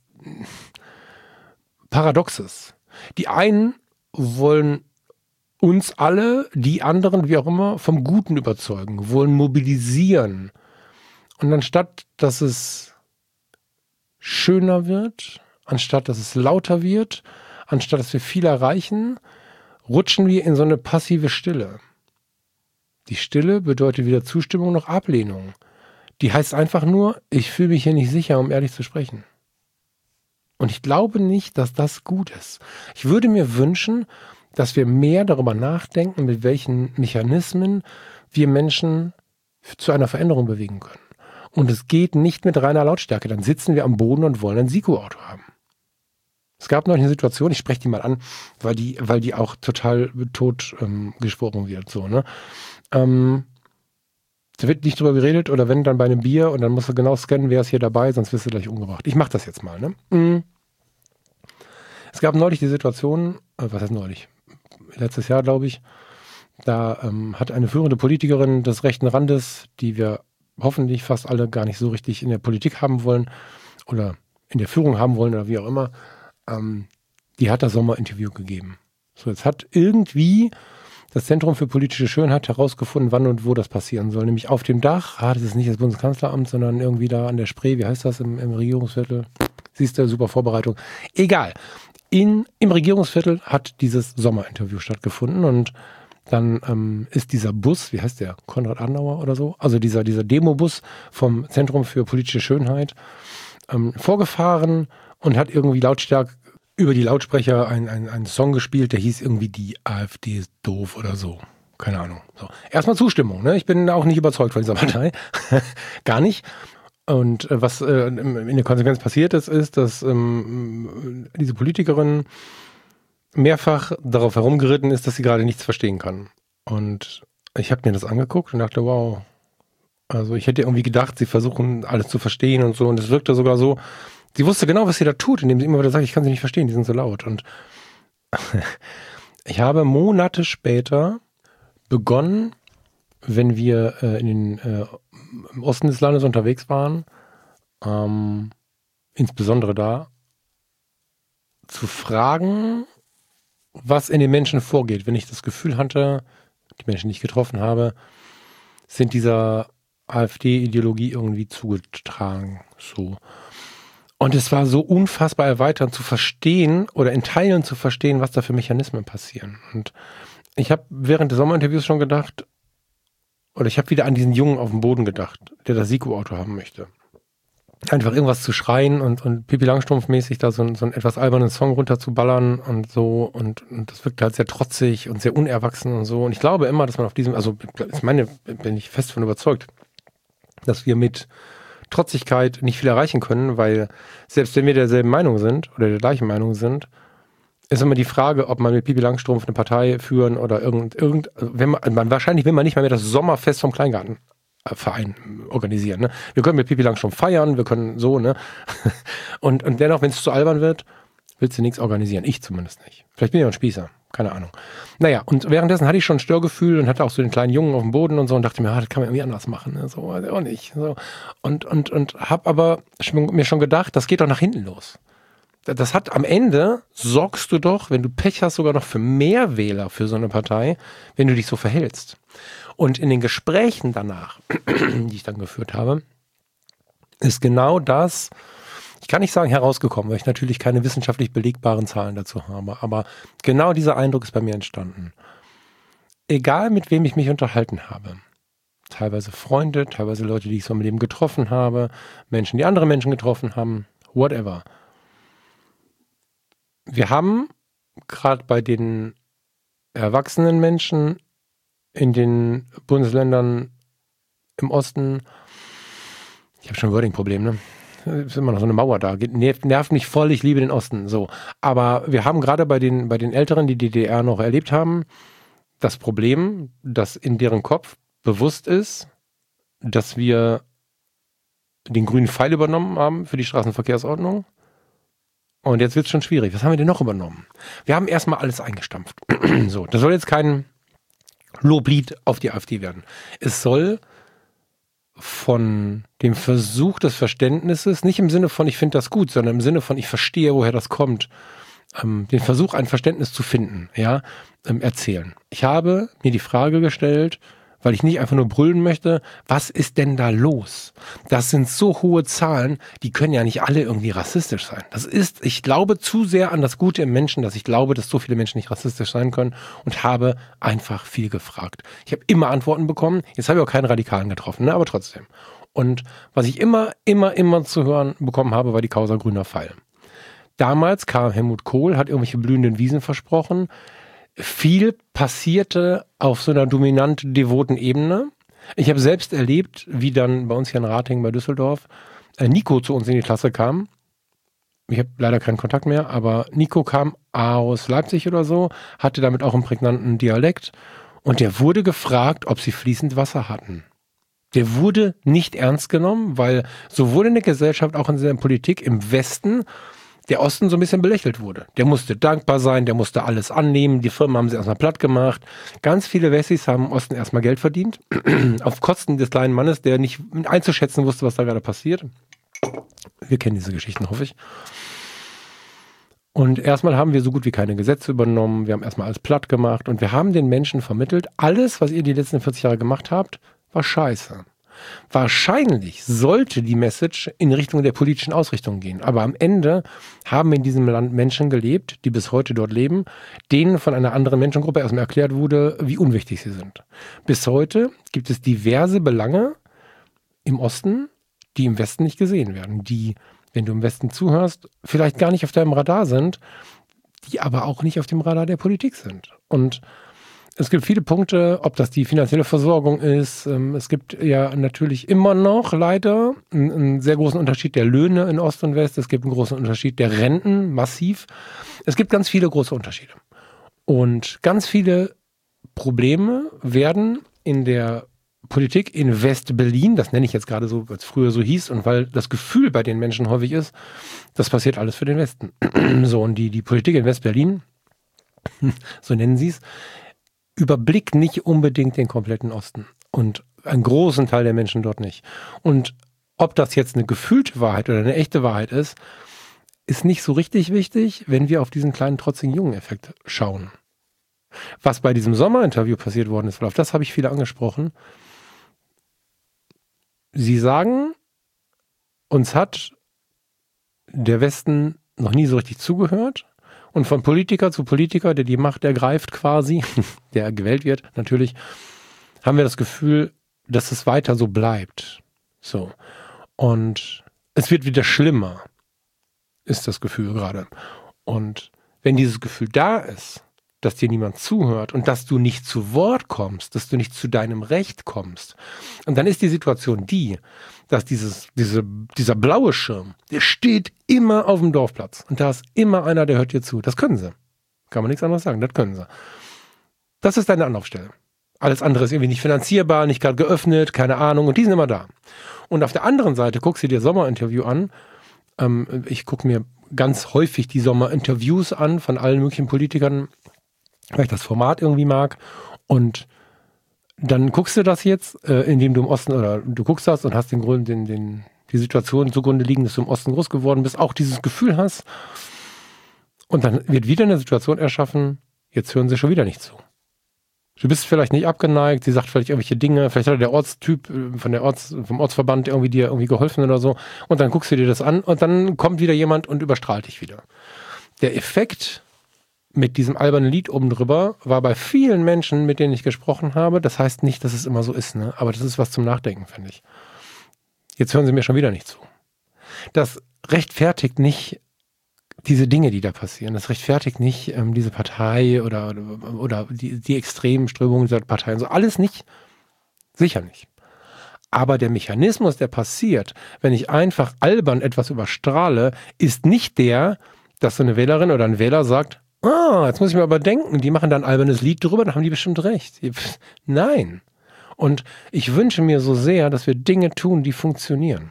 Paradoxes. Die einen wollen uns alle, die anderen, wie auch immer, vom Guten überzeugen, wollen mobilisieren. Und anstatt, dass es schöner wird, anstatt, dass es lauter wird, anstatt, dass wir viel erreichen, rutschen wir in so eine passive Stille. Die Stille bedeutet weder Zustimmung noch Ablehnung. Die heißt einfach nur, ich fühle mich hier nicht sicher, um ehrlich zu sprechen. Und ich glaube nicht, dass das gut ist. Ich würde mir wünschen, dass wir mehr darüber nachdenken, mit welchen Mechanismen wir Menschen zu einer Veränderung bewegen können. Und es geht nicht mit reiner Lautstärke. Dann sitzen wir am Boden und wollen ein Siko-Auto haben. Es gab noch eine Situation, ich spreche die mal an, weil die auch total tot gesprochen wird. So, ne? Da wird nicht drüber geredet oder wenn, dann bei einem Bier und dann musst du genau scannen, wer ist hier dabei, sonst wirst du gleich umgebracht. Ich mache das jetzt mal. Ne? Es gab neulich die Situation, was heißt neulich? Letztes Jahr, glaube ich, da hat eine führende Politikerin des rechten Randes, die wir hoffentlich fast alle gar nicht so richtig in der Politik haben wollen oder in der Führung haben wollen oder wie auch immer, die hat das Sommerinterview gegeben. So, jetzt hat irgendwie das Zentrum für politische Schönheit herausgefunden, wann und wo das passieren soll. Nämlich auf dem Dach, das ist nicht das Bundeskanzleramt, sondern irgendwie da an der Spree, wie heißt das im Regierungsviertel? Siehst du, super Vorbereitung. Egal. im Regierungsviertel hat dieses Sommerinterview stattgefunden und dann ist dieser Bus, wie heißt der, Konrad Adenauer oder so, also dieser Demobus vom Zentrum für politische Schönheit vorgefahren und hat irgendwie lautstark über die Lautsprecher einen Song gespielt, der hieß irgendwie "Die AfD ist doof" oder so. Keine Ahnung. So. Erstmal Zustimmung, ne? Ich bin auch nicht überzeugt von dieser Partei. Gar nicht. Und was in der Konsequenz passiert ist, dass diese Politikerin mehrfach darauf herumgeritten ist, dass sie gerade nichts verstehen kann. Und ich habe mir das angeguckt und dachte, wow. Also ich hätte irgendwie gedacht, sie versuchen alles zu verstehen und so. Und es wirkte sogar so, sie wusste genau, was sie da tut, indem sie immer wieder sagt, ich kann sie nicht verstehen, die sind so laut. Und ich habe Monate später begonnen, wenn wir im Osten des Landes unterwegs waren, insbesondere da, zu fragen, was in den Menschen vorgeht. Wenn ich das Gefühl hatte, die Menschen, die ich getroffen habe, sind dieser AfD-Ideologie irgendwie zugetragen. So. Und es war so unfassbar erweiternd zu verstehen oder in Teilen zu verstehen, was da für Mechanismen passieren. Und ich habe während des Sommerinterviews schon gedacht, oder ich habe wieder an diesen Jungen auf dem Boden gedacht, der das Siko-Auto haben möchte. Einfach irgendwas zu schreien und Pippi Langstrumpf-mäßig da so einen etwas albernen Song runterzuballern und so. Und das wirkt halt sehr trotzig und sehr unerwachsen und so. Und ich glaube immer, dass man auf diesem, also bin ich fest von überzeugt, dass wir mit Trotzigkeit nicht viel erreichen können, weil selbst wenn wir derselben Meinung sind oder der gleichen Meinung sind, ist immer die Frage, ob man mit Pippi Langstrumpf eine Partei führen oder wahrscheinlich will man nicht mal mehr das Sommerfest vom Kleingartenverein organisieren. Ne? Wir können mit Pippi Langstrumpf feiern, wir können so, ne? Und dennoch, wenn es zu albern wird, willst du nichts organisieren. Ich zumindest nicht. Vielleicht bin ich auch ein Spießer. Keine Ahnung. Naja, und währenddessen hatte ich schon ein Störgefühl und hatte auch so den kleinen Jungen auf dem Boden und so und dachte mir, das kann man irgendwie anders machen. Ne? So, also auch nicht. So. Und habe aber mir schon gedacht, das geht doch nach hinten los. Das hat am Ende, sorgst du doch, wenn du Pech hast, sogar noch für mehr Wähler für so eine Partei, wenn du dich so verhältst. Und in den Gesprächen danach, die ich dann geführt habe, ist genau das, ich kann nicht sagen herausgekommen, weil ich natürlich keine wissenschaftlich belegbaren Zahlen dazu habe, aber genau dieser Eindruck ist bei mir entstanden. Egal mit wem ich mich unterhalten habe, teilweise Freunde, teilweise Leute, die ich so im Leben getroffen habe, Menschen, die andere Menschen getroffen haben, whatever. Wir haben gerade bei den erwachsenen Menschen in den Bundesländern im Osten, ich habe schon ein Wording-Problem, ne? Ist immer noch so eine Mauer da. Nervt mich voll, ich liebe den Osten. So. Aber wir haben gerade bei den Älteren, die DDR noch erlebt haben, das Problem, dass in deren Kopf bewusst ist, dass wir den grünen Pfeil übernommen haben für die Straßenverkehrsordnung. Und jetzt wird es schon schwierig. Was haben wir denn noch übernommen? Wir haben erstmal alles eingestampft. So, das soll jetzt kein Loblied auf die AfD werden. Es soll von dem Versuch des Verständnisses, nicht im Sinne von ich finde das gut, sondern im Sinne von ich verstehe, woher das kommt, den Versuch, ein Verständnis zu finden, ja, erzählen. Ich habe mir die Frage gestellt, weil ich nicht einfach nur brüllen möchte, was ist denn da los? Das sind so hohe Zahlen, die können ja nicht alle irgendwie rassistisch sein. Ich glaube zu sehr an das Gute im Menschen, dass ich glaube, dass so viele Menschen nicht rassistisch sein können und habe einfach viel gefragt. Ich habe immer Antworten bekommen, jetzt habe ich auch keinen Radikalen getroffen, ne, aber trotzdem. Und was ich immer zu hören bekommen habe, war die Causa grüner Pfeil. Damals kam Helmut Kohl, hat irgendwelche blühenden Wiesen versprochen. Viel passierte auf so einer dominant devoten Ebene. Ich habe selbst erlebt, wie dann bei uns hier in Ratingen bei Düsseldorf Nico zu uns in die Klasse kam. Ich habe leider keinen Kontakt mehr, aber Nico kam aus Leipzig oder so, hatte damit auch einen prägnanten Dialekt und der wurde gefragt, ob sie fließend Wasser hatten. Der wurde nicht ernst genommen, weil sowohl in der Gesellschaft, auch in der Politik im Westen der Osten so ein bisschen belächelt wurde. Der musste dankbar sein, der musste alles annehmen, die Firmen haben sie erstmal platt gemacht. Ganz viele Wessis haben im Osten erstmal Geld verdient, auf Kosten des kleinen Mannes, der nicht einzuschätzen wusste, was da gerade passiert. Wir kennen diese Geschichten, hoffe ich. Und erstmal haben wir so gut wie keine Gesetze übernommen, wir haben erstmal alles platt gemacht und wir haben den Menschen vermittelt, alles, was ihr die letzten 40 Jahre gemacht habt, war scheiße. Wahrscheinlich sollte die Message in Richtung der politischen Ausrichtung gehen. Aber am Ende haben in diesem Land Menschen gelebt, die bis heute dort leben, denen von einer anderen Menschengruppe erstmal erklärt wurde, wie unwichtig sie sind. Bis heute gibt es diverse Belange im Osten, die im Westen nicht gesehen werden, die, wenn du im Westen zuhörst, vielleicht gar nicht auf deinem Radar sind, die aber auch nicht auf dem Radar der Politik sind. Und es gibt viele Punkte, ob das die finanzielle Versorgung ist. Es gibt ja natürlich immer noch leider einen sehr großen Unterschied der Löhne in Ost und West. Es gibt einen großen Unterschied der Renten, massiv. Es gibt ganz viele große Unterschiede. Und ganz viele Probleme werden in der Politik in West-Berlin, das nenne ich jetzt gerade so, weil es früher so hieß und weil das Gefühl bei den Menschen häufig ist, das passiert alles für den Westen. So, und die Politik in West-Berlin, so nennen sie es, überblickt nicht unbedingt den kompletten Osten und einen großen Teil der Menschen dort nicht. Und ob das jetzt eine gefühlte Wahrheit oder eine echte Wahrheit ist nicht so richtig wichtig, wenn wir auf diesen kleinen trotzigen Jungen-Effekt schauen. Was bei diesem Sommerinterview passiert worden ist, weil auf das habe ich viele angesprochen. Sie sagen, uns hat der Westen noch nie so richtig zugehört. Und von Politiker zu Politiker, der die Macht ergreift quasi, der gewählt wird natürlich, haben wir das Gefühl, dass es weiter so bleibt. So. Und es wird wieder schlimmer, ist das Gefühl gerade. Und wenn dieses Gefühl da ist, dass dir niemand zuhört und dass du nicht zu Wort kommst, dass du nicht zu deinem Recht kommst. Und dann ist die Situation die, dass dieser blaue Schirm, der steht immer auf dem Dorfplatz. Und da ist immer einer, der hört dir zu. Das können sie. Kann man nichts anderes sagen, das können sie. Das ist deine Anlaufstelle. Alles andere ist irgendwie nicht finanzierbar, nicht gerade geöffnet, keine Ahnung. Und die sind immer da. Und auf der anderen Seite guckst du dir Sommerinterview an. Ich gucke mir ganz häufig die Sommerinterviews an von allen möglichen Politikern, weil ich das Format irgendwie mag. Und dann guckst du das jetzt, indem du im Osten, oder du guckst das und hast die Situation zugrunde liegen, dass du im Osten groß geworden bist, auch dieses Gefühl hast. Und dann wird wieder eine Situation erschaffen, jetzt hören sie schon wieder nicht zu. Du bist vielleicht nicht abgeneigt, sie sagt vielleicht irgendwelche Dinge, vielleicht hat der Ortstyp vom Ortsverband dir irgendwie geholfen oder so. Und dann guckst du dir das an und dann kommt wieder jemand und überstrahlt dich wieder. Der Effekt mit diesem albernen Lied oben drüber war bei vielen Menschen, mit denen ich gesprochen habe, das heißt nicht, dass es immer so ist, ne? Aber das ist was zum Nachdenken, finde ich. Jetzt hören sie mir schon wieder nicht zu. Das rechtfertigt nicht diese Dinge, die da passieren. Das rechtfertigt nicht diese Partei oder die extremen Strömungen dieser Parteien. So alles nicht. Sicher nicht. Aber der Mechanismus, der passiert, wenn ich einfach albern etwas überstrahle, ist nicht der, dass so eine Wählerin oder ein Wähler sagt, jetzt muss ich mir aber denken, die machen da ein albernes Lied drüber, dann haben die bestimmt recht. Nein. Und ich wünsche mir so sehr, dass wir Dinge tun, die funktionieren.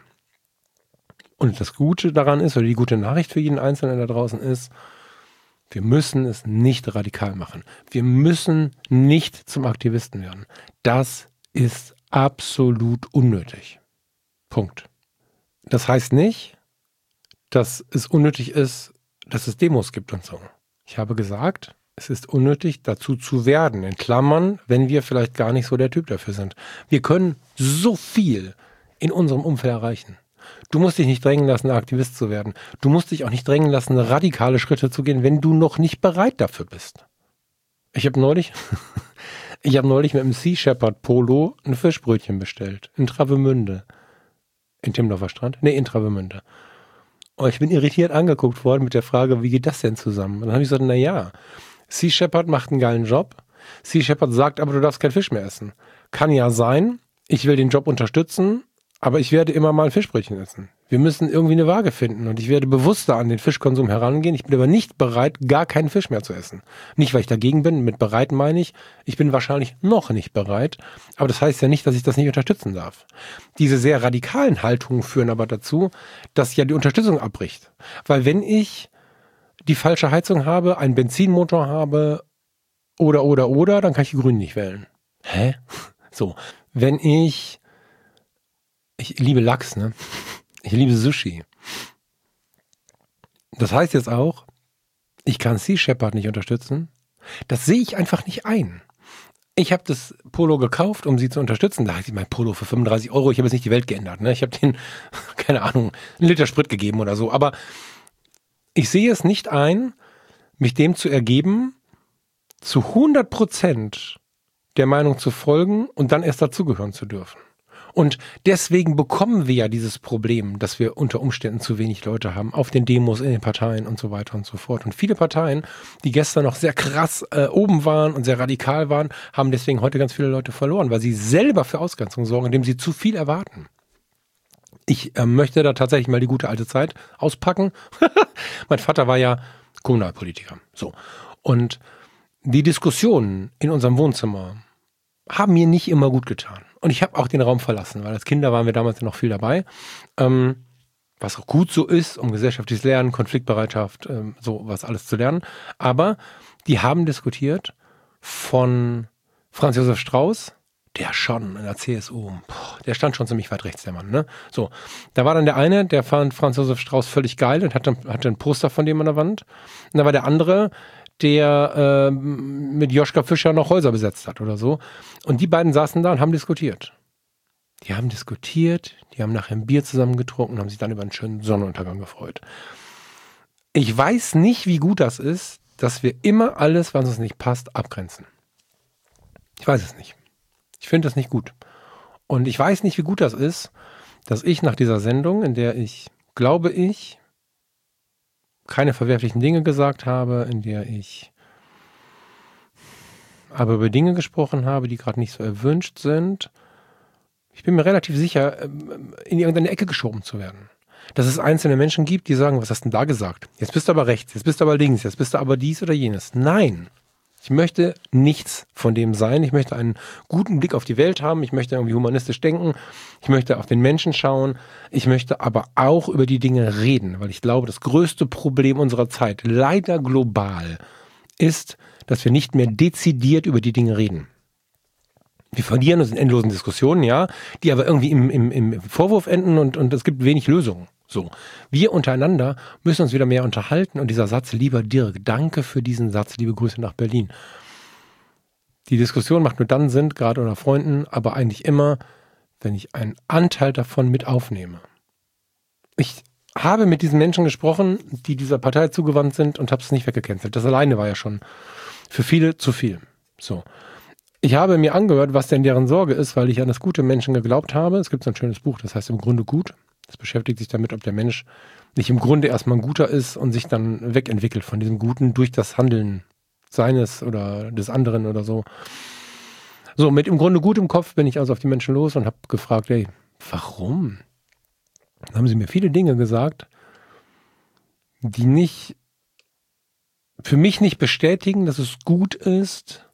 Und das Gute daran ist, oder die gute Nachricht für jeden Einzelnen da draußen ist, wir müssen es nicht radikal machen. Wir müssen nicht zum Aktivisten werden. Das ist absolut unnötig. Punkt. Das heißt nicht, dass es unnötig ist, dass es Demos gibt und so. Ich habe gesagt, es ist unnötig, dazu zu werden, in Klammern, wenn wir vielleicht gar nicht so der Typ dafür sind. Wir können so viel in unserem Umfeld erreichen. Du musst dich nicht drängen lassen, Aktivist zu werden. Du musst dich auch nicht drängen lassen, radikale Schritte zu gehen, wenn du noch nicht bereit dafür bist. Ich habe neulich mit dem Sea Shepherd Polo ein Fischbrötchen bestellt. In Travemünde. In Timmendorfer Strand? Nee, in Travemünde. Und ich bin irritiert angeguckt worden mit der Frage, wie geht das denn zusammen? Und dann habe ich gesagt, naja, Sea Shepherd macht einen geilen Job. Sea Shepherd sagt, aber du darfst kein Fisch mehr essen. Kann ja sein, ich will den Job unterstützen, aber ich werde immer mal ein Fischbrötchen essen. Wir müssen irgendwie eine Waage finden und ich werde bewusster an den Fischkonsum herangehen. Ich bin aber nicht bereit, gar keinen Fisch mehr zu essen. Nicht, weil ich dagegen bin, mit bereit meine ich bin wahrscheinlich noch nicht bereit, aber das heißt ja nicht, dass ich das nicht unterstützen darf. Diese sehr radikalen Haltungen führen aber dazu, dass ja die Unterstützung abbricht. Weil wenn ich die falsche Heizung habe, einen Benzinmotor habe oder, dann kann ich die Grünen nicht wählen. Hä? So, wenn ich liebe Lachs, ne? Ich liebe Sushi. Das heißt jetzt auch, ich kann Sea Shepherd nicht unterstützen. Das sehe ich einfach nicht ein. Ich habe das Polo gekauft, um sie zu unterstützen. Da hatte ich mein Polo für 35 Euro. Ich habe jetzt nicht die Welt geändert. Ne? Ich habe denen, keine Ahnung, 1 Liter Sprit gegeben oder so. Aber ich sehe es nicht ein, mich dem zu ergeben, zu 100% der Meinung zu folgen und dann erst dazugehören zu dürfen. Und deswegen bekommen wir ja dieses Problem, dass wir unter Umständen zu wenig Leute haben auf den Demos, in den Parteien und so weiter und so fort. Und viele Parteien, die gestern noch sehr krass oben waren und sehr radikal waren, haben deswegen heute ganz viele Leute verloren, weil sie selber für Ausgrenzung sorgen, indem sie zu viel erwarten. Ich möchte da tatsächlich mal die gute alte Zeit auspacken. Mein Vater war ja Kommunalpolitiker. So. Und die Diskussionen in unserem Wohnzimmer haben mir nicht immer gut getan. Und ich habe auch den Raum verlassen, weil als Kinder waren wir damals noch viel dabei. Was auch gut so ist, um gesellschaftliches Lernen, Konfliktbereitschaft, so was alles zu lernen. Aber die haben diskutiert von Franz Josef Strauß, der schon in der CSU, der stand schon ziemlich weit rechts, der Mann. Ne? So, da war dann der eine, der fand Franz Josef Strauß völlig geil und hatte ein Poster von dem an der Wand. Und da war der andere, der mit Joschka Fischer noch Häuser besetzt hat oder so. Und die beiden saßen da und haben diskutiert. Die haben nachher ein Bier zusammen getrunken und haben sich dann über einen schönen Sonnenuntergang gefreut. Ich weiß nicht, wie gut das ist, dass wir immer alles, was uns nicht passt, abgrenzen. Ich weiß es nicht. Ich finde das nicht gut. Und ich weiß nicht, wie gut das ist, dass ich nach dieser Sendung, in der ich, glaube ich, keine verwerflichen Dinge gesagt habe, in der ich aber über Dinge gesprochen habe, die gerade nicht so erwünscht sind. Ich bin mir relativ sicher, in irgendeine Ecke geschoben zu werden. Dass es einzelne Menschen gibt, die sagen, was hast du denn da gesagt? Jetzt bist du aber rechts, jetzt bist du aber links, jetzt bist du aber dies oder jenes. Nein, ich möchte nichts von dem sein. Ich möchte einen guten Blick auf die Welt haben. Ich möchte irgendwie humanistisch denken. Ich möchte auf den Menschen schauen. Ich möchte aber auch über die Dinge reden, weil ich glaube, das größte Problem unserer Zeit, leider global, ist, dass wir nicht mehr dezidiert über die Dinge reden. Wir verlieren uns in endlosen Diskussionen, ja, die aber irgendwie im Vorwurf enden und es gibt wenig Lösungen. So, wir untereinander müssen uns wieder mehr unterhalten und dieser Satz, lieber Dirk, danke für diesen Satz, liebe Grüße nach Berlin. Die Diskussion macht nur dann Sinn, gerade unter Freunden, aber eigentlich immer, wenn ich einen Anteil davon mit aufnehme. Ich habe mit diesen Menschen gesprochen, die dieser Partei zugewandt sind und habe es nicht weggecancelt. Das alleine war ja schon für viele zu viel. So. Ich habe mir angehört, was denn deren Sorge ist, weil ich an das gute Menschen geglaubt habe. Es gibt so ein schönes Buch, das heißt im Grunde gut. Das beschäftigt sich damit, ob der Mensch nicht im Grunde erstmal ein Guter ist und sich dann wegentwickelt von diesem Guten durch das Handeln seines oder des anderen oder so. So, mit im Grunde gut im Kopf bin ich also auf die Menschen los und habe gefragt, ey, warum? Dann haben sie mir viele Dinge gesagt, die nicht für mich nicht bestätigen, dass es gut ist,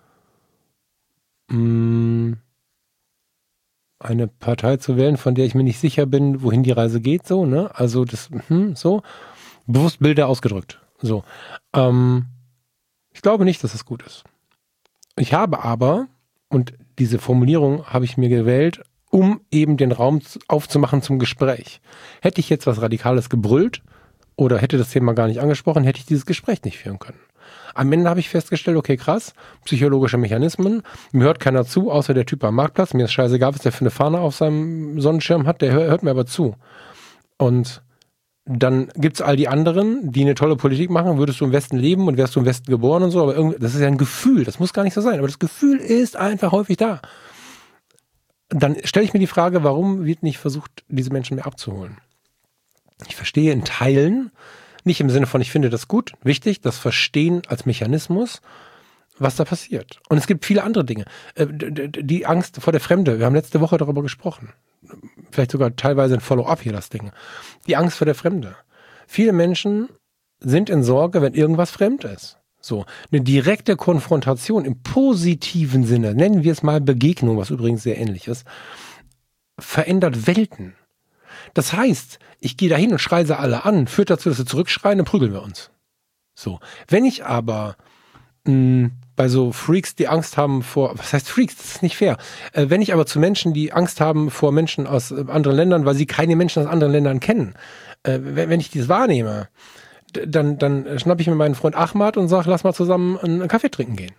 eine Partei zu wählen, von der ich mir nicht sicher bin, wohin die Reise geht, so, ne? Also das, so, bewusst Bilder ausgedrückt. So. Ich glaube nicht, dass das gut ist. Ich habe aber, und diese Formulierung habe ich mir gewählt, um eben den Raum aufzumachen zum Gespräch. Hätte ich jetzt was Radikales gebrüllt oder hätte das Thema gar nicht angesprochen, hätte ich dieses Gespräch nicht führen können. Am Ende habe ich festgestellt, okay, krass, psychologische Mechanismen, mir hört keiner zu, außer der Typ am Marktplatz, mir ist scheißegal, was der für eine Fahne auf seinem Sonnenschirm hat, der hört mir aber zu. Und dann gibt's all die anderen, die eine tolle Politik machen, würdest du im Westen leben und wärst du im Westen geboren und so, aber irgendwie, das ist ja ein Gefühl, das muss gar nicht so sein, aber das Gefühl ist einfach häufig da. Dann stelle ich mir die Frage, warum wird nicht versucht, diese Menschen mehr abzuholen? Ich verstehe in Teilen, nicht im Sinne von, ich finde das gut, wichtig, das Verstehen als Mechanismus, was da passiert. Und es gibt viele andere Dinge. Die Angst vor der Fremde, wir haben letzte Woche darüber gesprochen. Vielleicht sogar teilweise ein Follow-up hier, das Ding. Die Angst vor der Fremde. Viele Menschen sind in Sorge, wenn irgendwas fremd ist. So, eine direkte Konfrontation im positiven Sinne, nennen wir es mal Begegnung, was übrigens sehr ähnlich ist, verändert Welten. Das heißt, ich gehe dahin und schreie sie alle an, führt dazu, dass sie zurückschreien, dann prügeln wir uns. So. Wenn ich aber bei so Freaks, die Angst haben vor, was heißt Freaks, das ist nicht fair. Wenn ich aber zu Menschen, die Angst haben vor Menschen aus anderen Ländern, weil sie keine Menschen aus anderen Ländern kennen, wenn ich dies wahrnehme, dann schnappe ich mir meinen Freund Ahmad und sage, lass mal zusammen einen Kaffee trinken gehen.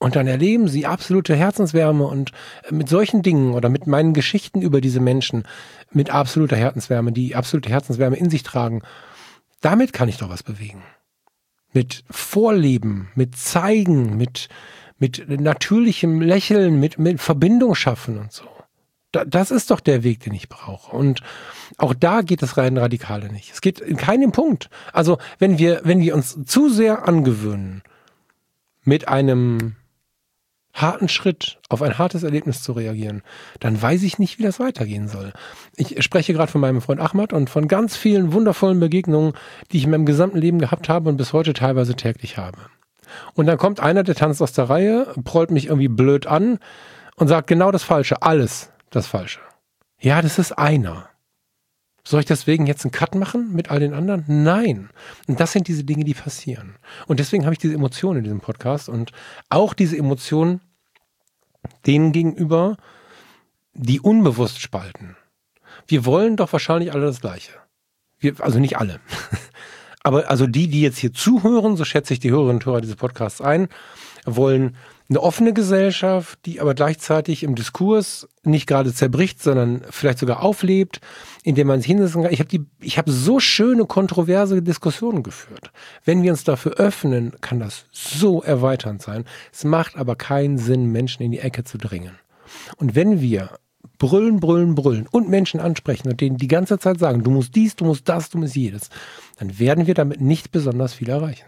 Und dann erleben sie absolute Herzenswärme und mit solchen Dingen oder mit meinen Geschichten über diese Menschen mit absoluter Herzenswärme, die absolute Herzenswärme in sich tragen, damit kann ich doch was bewegen. Mit Vorleben, mit Zeigen, mit natürlichem Lächeln, mit Verbindung schaffen und so. Das ist doch der Weg, den ich brauche. Und auch da geht das rein Radikale nicht. Es geht in keinem Punkt. Also wenn wir uns zu sehr angewöhnen, mit einem harten Schritt auf ein hartes Erlebnis zu reagieren, dann weiß ich nicht, wie das weitergehen soll. Ich spreche gerade von meinem Freund Ahmad und von ganz vielen wundervollen Begegnungen, die ich in meinem gesamten Leben gehabt habe und bis heute teilweise täglich habe. Und dann kommt einer, der tanzt aus der Reihe, prollt mich irgendwie blöd an und sagt genau das Falsche, alles das Falsche. Ja, das ist einer. Soll ich deswegen jetzt einen Cut machen mit all den anderen? Nein. Und das sind diese Dinge, die passieren. Und deswegen habe ich diese Emotionen in diesem Podcast und auch diese Emotionen denen gegenüber, die unbewusst spalten. Wir wollen doch wahrscheinlich alle das Gleiche. Also nicht alle. Aber also die jetzt hier zuhören, so schätze ich die Hörerinnen und Hörer dieses Podcasts ein, wollen eine offene Gesellschaft, die aber gleichzeitig im Diskurs nicht gerade zerbricht, sondern vielleicht sogar auflebt, indem man sich hinsetzen kann. Ich habe so schöne, kontroverse Diskussionen geführt. Wenn wir uns dafür öffnen, kann das so erweiternd sein. Es macht aber keinen Sinn, Menschen in die Ecke zu drängen. Und wenn wir brüllen und Menschen ansprechen und denen die ganze Zeit sagen, du musst dies, du musst das, du musst jedes, dann werden wir damit nicht besonders viel erreichen.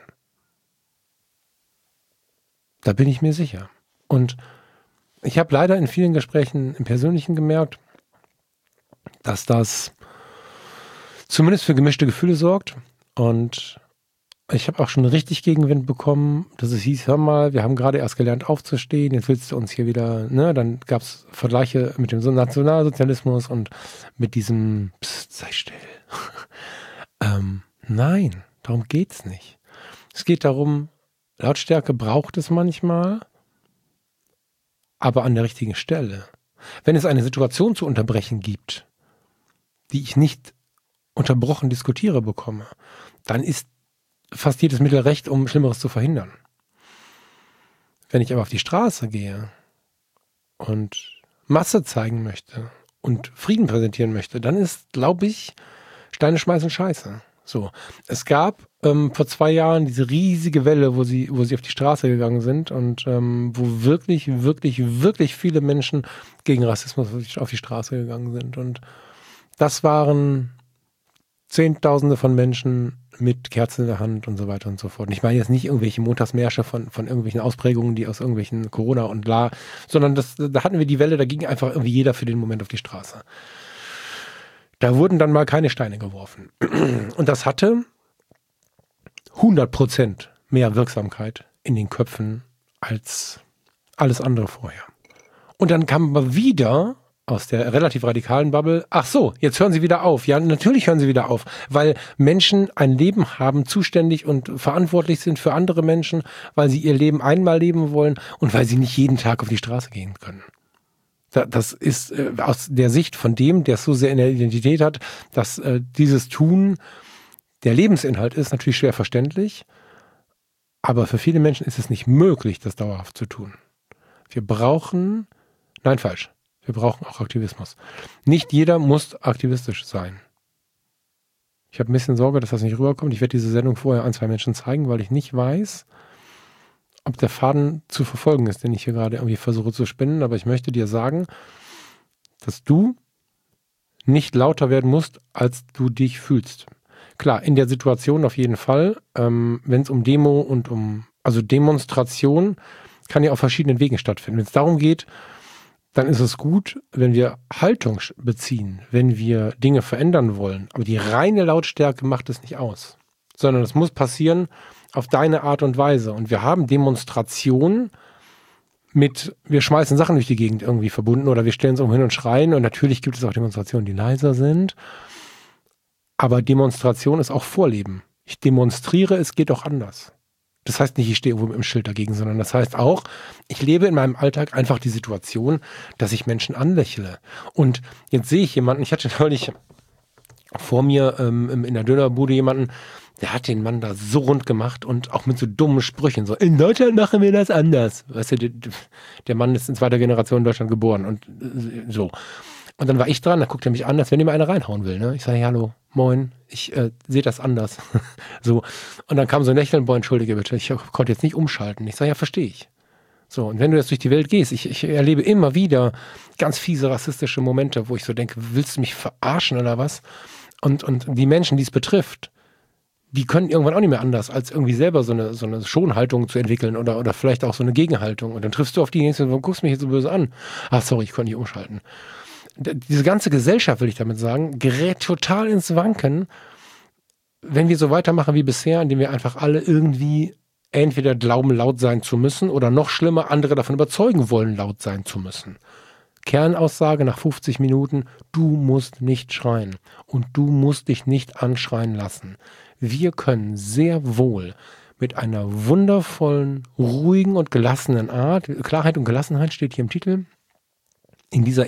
Da bin ich mir sicher. Und ich habe leider in vielen Gesprächen im Persönlichen gemerkt, dass das zumindest für gemischte Gefühle sorgt. Und ich habe auch schon richtig Gegenwind bekommen, dass es hieß, hör mal, wir haben gerade erst gelernt aufzustehen, jetzt willst du uns hier wieder, ne? Dann gab es Vergleiche mit dem Nationalsozialismus und mit diesem, Psst, sei still. Nein, darum geht's nicht. Es geht darum, Lautstärke braucht es manchmal, aber an der richtigen Stelle. Wenn es eine Situation zu unterbrechen gibt, die ich nicht unterbrochen diskutiere bekomme, dann ist fast jedes Mittel recht, um Schlimmeres zu verhindern. Wenn ich aber auf die Straße gehe und Masse zeigen möchte und Frieden präsentieren möchte, dann ist, glaube ich, Steine schmeißen scheiße. So, es gab vor 2 Jahren diese riesige Welle, wo sie auf die Straße gegangen sind und wo wirklich viele Menschen gegen Rassismus auf die Straße gegangen sind. Und das waren Zehntausende von Menschen mit Kerzen in der Hand und so weiter und so fort. Und ich meine jetzt nicht irgendwelche Montagsmärsche von irgendwelchen Ausprägungen, die aus irgendwelchen Corona und bla, sondern da hatten wir die Welle, da ging einfach irgendwie jeder für den Moment auf die Straße. Da wurden dann mal keine Steine geworfen. Und das hatte 100% mehr Wirksamkeit in den Köpfen als alles andere vorher. Und dann kam aber wieder aus der relativ radikalen Bubble, ach so, jetzt hören Sie wieder auf. Ja, natürlich hören Sie wieder auf, weil Menschen ein Leben haben, zuständig und verantwortlich sind für andere Menschen, weil sie ihr Leben einmal leben wollen und weil sie nicht jeden Tag auf die Straße gehen können. Das ist aus der Sicht von dem, der es so sehr in der Identität hat, dass dieses Tun der Lebensinhalt ist, natürlich schwer verständlich. Aber für viele Menschen ist es nicht möglich, das dauerhaft zu tun. Wir brauchen auch Aktivismus. Nicht jeder muss aktivistisch sein. Ich habe ein bisschen Sorge, dass das nicht rüberkommt. Ich werde diese Sendung vorher 1, 2 Menschen zeigen, weil ich nicht weiß, ob der Faden zu verfolgen ist, den ich hier gerade irgendwie versuche zu spinnen. Aber ich möchte dir sagen, dass du nicht lauter werden musst, als du dich fühlst. Klar, in der Situation auf jeden Fall, wenn es um Demo und also Demonstration kann ja auf verschiedenen Wegen stattfinden. Wenn es darum geht, dann ist es gut, wenn wir Haltung beziehen, wenn wir Dinge verändern wollen. Aber die reine Lautstärke macht es nicht aus, sondern es muss passieren auf deine Art und Weise. Und wir haben Demonstrationen mit, wir schmeißen Sachen durch die Gegend irgendwie verbunden oder wir stellen uns hin und schreien. Und natürlich gibt es auch Demonstrationen, die leiser sind. Aber Demonstration ist auch Vorleben. Ich demonstriere, es geht auch anders. Das heißt nicht, ich stehe irgendwo mit dem Schild dagegen, sondern das heißt auch, ich lebe in meinem Alltag einfach die Situation, dass ich Menschen anlächle. Und jetzt sehe ich jemanden, ich hatte neulich vor mir in der Dönerbude jemanden, Der hat den Mann da so rund gemacht und auch mit so dummen Sprüchen. So, in Deutschland machen wir das anders. Weißt du, der Mann ist in 2. Generation in Deutschland geboren und so. Und dann war ich dran, da guckt er mich an, als wenn ihm einer reinhauen will. Ne? Ich sage, hallo, moin, ich sehe das anders. So. Und dann kam so ein Lächeln, boah, entschuldige bitte, ich konnte jetzt nicht umschalten. Ich sage, ja, verstehe ich. So, und wenn du jetzt durch die Welt gehst, ich erlebe immer wieder ganz fiese rassistische Momente, wo ich so denke, willst du mich verarschen oder was? Und die Menschen, die es betrifft, die können irgendwann auch nicht mehr anders, als irgendwie selber so eine Schonhaltung zu entwickeln oder vielleicht auch so eine Gegenhaltung. Und dann triffst du auf die und guckst mich jetzt so böse an. Ach, sorry, ich konnte nicht umschalten. Diese ganze Gesellschaft, will ich damit sagen, gerät total ins Wanken, wenn wir so weitermachen wie bisher, indem wir einfach alle irgendwie entweder glauben, laut sein zu müssen oder noch schlimmer, andere davon überzeugen wollen, laut sein zu müssen. Kernaussage nach 50 Minuten, du musst nicht schreien und du musst dich nicht anschreien lassen. Wir können sehr wohl mit einer wundervollen, ruhigen und gelassenen Art, Klarheit und Gelassenheit steht hier im Titel, in dieser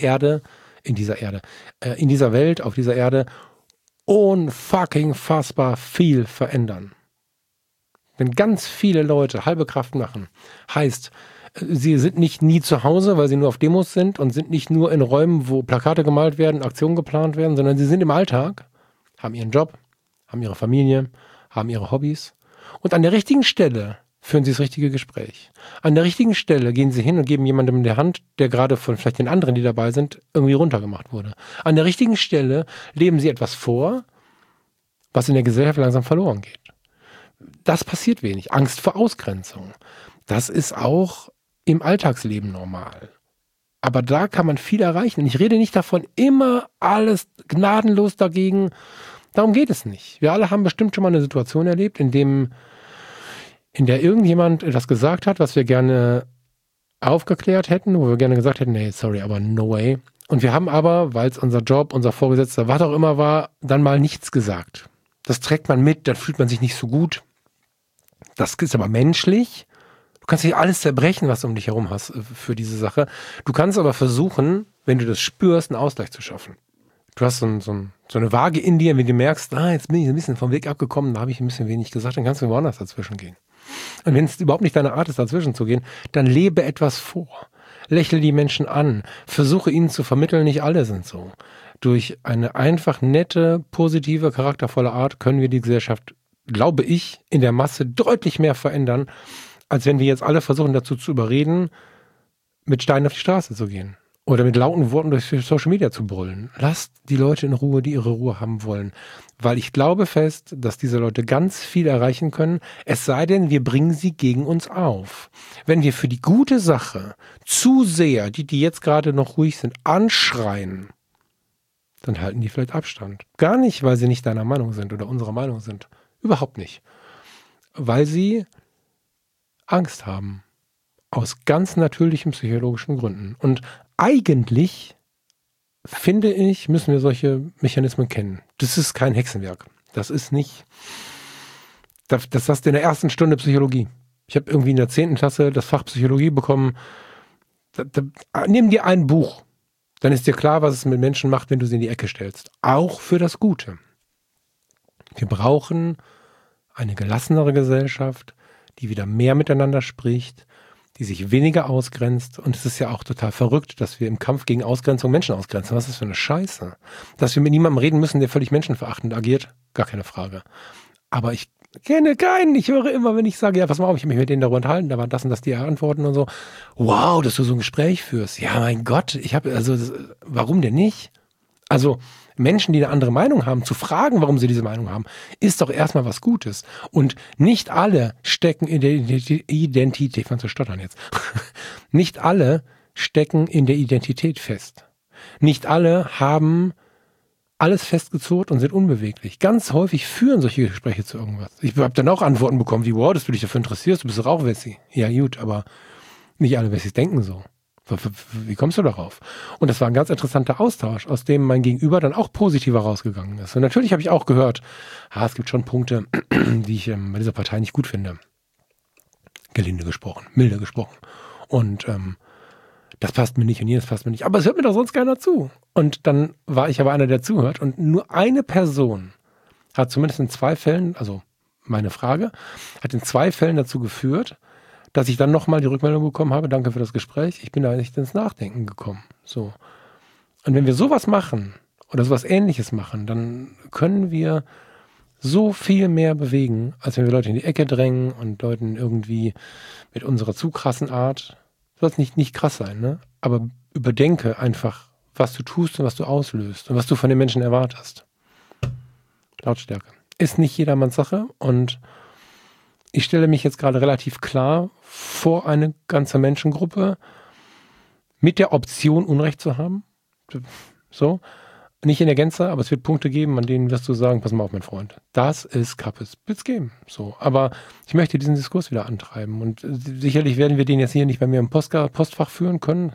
Welt, auf dieser Erde, unfucking fassbar viel verändern. Wenn ganz viele Leute halbe Kraft machen, heißt, sie sind nicht nie zu Hause, weil sie nur auf Demos sind und sind nicht nur in Räumen, wo Plakate gemalt werden, Aktionen geplant werden, sondern sie sind im Alltag, haben ihren Job, haben ihre Familie, haben ihre Hobbys und an der richtigen Stelle führen sie das richtige Gespräch. An der richtigen Stelle gehen sie hin und geben jemandem in der Hand, der gerade von vielleicht den anderen, die dabei sind, irgendwie runtergemacht wurde. An der richtigen Stelle leben sie etwas vor, was in der Gesellschaft langsam verloren geht. Das passiert wenig. Angst vor Ausgrenzung. Das ist auch im Alltagsleben normal. Aber da kann man viel erreichen. Und ich rede nicht davon, immer alles gnadenlos dagegen. Darum geht es nicht. Wir alle haben bestimmt schon mal eine Situation erlebt, in der irgendjemand etwas gesagt hat, was wir gerne aufgeklärt hätten, wo wir gerne gesagt hätten, nee, sorry, aber no way. Und wir haben aber, weil es unser Job, unser Vorgesetzter, was auch immer war, dann mal nichts gesagt. Das trägt man mit, dann fühlt man sich nicht so gut. Das ist aber menschlich. Du kannst nicht alles zerbrechen, was du um dich herum hast für diese Sache. Du kannst aber versuchen, wenn du das spürst, einen Ausgleich zu schaffen. Du hast so eine Waage in dir, wenn du merkst, jetzt bin ich ein bisschen vom Weg abgekommen, da habe ich ein bisschen wenig gesagt, dann kannst du woanders dazwischen gehen. Und wenn es überhaupt nicht deine Art ist, dazwischen zu gehen, dann lebe etwas vor. Lächle die Menschen an. Versuche ihnen zu vermitteln, nicht alle sind so. Durch eine einfach nette, positive, charaktervolle Art können wir die Gesellschaft, glaube ich, in der Masse deutlich mehr verändern, als wenn wir jetzt alle versuchen dazu zu überreden, mit Steinen auf die Straße zu gehen. Oder mit lauten Worten durch Social Media zu brüllen. Lasst die Leute in Ruhe, die ihre Ruhe haben wollen. Weil ich glaube fest, dass diese Leute ganz viel erreichen können, es sei denn, wir bringen sie gegen uns auf. Wenn wir für die gute Sache zu sehr, die jetzt gerade noch ruhig sind, anschreien, dann halten die vielleicht Abstand. Gar nicht, weil sie nicht deiner Meinung sind oder unserer Meinung sind. Überhaupt nicht. Weil sie Angst haben. Aus ganz natürlichen psychologischen Gründen. Und eigentlich, finde ich, müssen wir solche Mechanismen kennen. Das ist kein Hexenwerk. Das ist nicht, das hast du in der ersten Stunde Psychologie. Ich habe irgendwie in der 10. Klasse das Fach Psychologie bekommen. Nimm dir ein Buch. Dann ist dir klar, was es mit Menschen macht, wenn du sie in die Ecke stellst. Auch für das Gute. Wir brauchen eine gelassenere Gesellschaft, die wieder mehr miteinander spricht, die sich weniger ausgrenzt. Und es ist ja auch total verrückt, dass wir im Kampf gegen Ausgrenzung Menschen ausgrenzen. Was ist das für eine Scheiße? Dass wir mit niemandem reden müssen, der völlig menschenverachtend agiert, gar keine Frage. Aber ich kenne keinen. Ich höre immer, wenn ich sage, ja, pass mal auf, ich habe mich mit denen darüber unterhalten, da war das und das die Antworten und so. Wow, dass du so ein Gespräch führst. Ja, mein Gott, warum denn nicht? Also Menschen, die eine andere Meinung haben, zu fragen, warum sie diese Meinung haben, ist doch erstmal was Gutes. Und nicht alle stecken in der Identität, ich fange zu stottern jetzt, nicht alle stecken in der Identität fest. Nicht alle haben alles festgezurrt und sind unbeweglich. Ganz häufig führen solche Gespräche zu irgendwas. Ich habe dann auch Antworten bekommen, wie, wow, dass du dich dafür interessierst, du bist doch auch Wessi. Ja gut, aber nicht alle Wessis denken so. Wie kommst du darauf? Und das war ein ganz interessanter Austausch, aus dem mein Gegenüber dann auch positiver rausgegangen ist. Und natürlich habe ich auch gehört, es gibt schon Punkte, die ich bei dieser Partei nicht gut finde. Gelinde gesprochen, milde gesprochen. Und das passt mir nicht und jenes passt mir nicht. Aber es hört mir doch sonst keiner zu. Und dann war ich aber einer, der zuhört. Und nur eine Person hat zumindest in 2 Fällen, also meine Frage. Hat in 2 Fällen dazu geführt, dass ich dann nochmal die Rückmeldung bekommen habe, danke für das Gespräch, ich bin da nicht ins Nachdenken gekommen. So. Und wenn wir sowas machen oder sowas Ähnliches machen, dann können wir so viel mehr bewegen, als wenn wir Leute in die Ecke drängen und Leuten irgendwie mit unserer zu krassen Art, soll es nicht krass sein, ne? Aber überdenke einfach, was du tust und was du auslöst und was du von den Menschen erwartest. Lautstärke. Ist nicht jedermanns Sache und ich stelle mich jetzt gerade relativ klar vor eine ganze Menschengruppe mit der Option, Unrecht zu haben. So. Nicht in der Gänze, aber es wird Punkte geben, an denen wirst du sagen, pass mal auf, mein Freund, das ist Kappes. Wird's geben. So. Aber ich möchte diesen Diskurs wieder antreiben und sicherlich werden wir den jetzt hier nicht bei mir im Postfach führen können.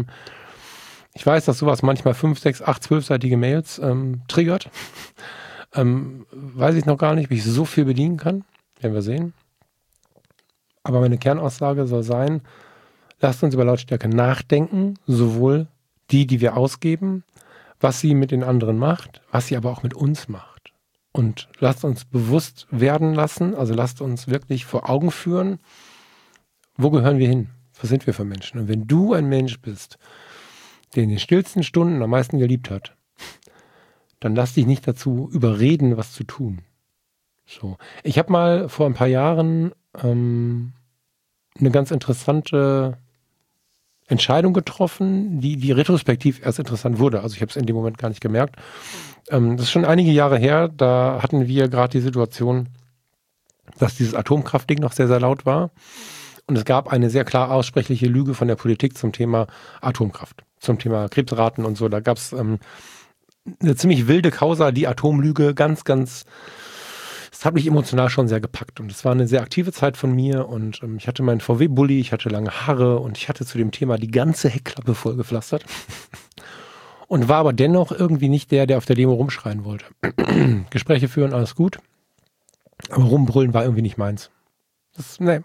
Ich weiß, dass sowas manchmal 5, 6, 8, 12-seitige Mails triggert. Weiß ich noch gar nicht, wie ich so viel bedienen kann. Werden wir sehen. Aber meine Kernaussage soll sein, lasst uns über Lautstärke nachdenken, sowohl die wir ausgeben, was sie mit den anderen macht, was sie aber auch mit uns macht. Und lasst uns bewusst werden lassen, also lasst uns wirklich vor Augen führen, wo gehören wir hin? Was sind wir für Menschen? Und wenn du ein Mensch bist, der in den stillsten Stunden am meisten geliebt hat, dann lass dich nicht dazu überreden, was zu tun. So. Ich habe mal vor ein paar Jahren eine ganz interessante Entscheidung getroffen, die retrospektiv erst interessant wurde. Also ich habe es in dem Moment gar nicht gemerkt. Das ist schon einige Jahre her. Da hatten wir gerade die Situation, dass dieses Atomkraftding noch sehr, sehr laut war. Und es gab eine sehr klar aussprechliche Lüge von der Politik zum Thema Atomkraft, zum Thema Krebsraten und so. Da gab es eine ziemlich wilde Causa, die Atomlüge, ganz, ganz... Das hat mich emotional schon sehr gepackt und es war eine sehr aktive Zeit von mir und ich hatte meinen VW-Bulli, ich hatte lange Haare und ich hatte zu dem Thema die ganze Heckklappe vollgepflastert und war aber dennoch irgendwie nicht der auf der Demo rumschreien wollte. Gespräche führen, alles gut, aber rumbrüllen war irgendwie nicht meins. Nee.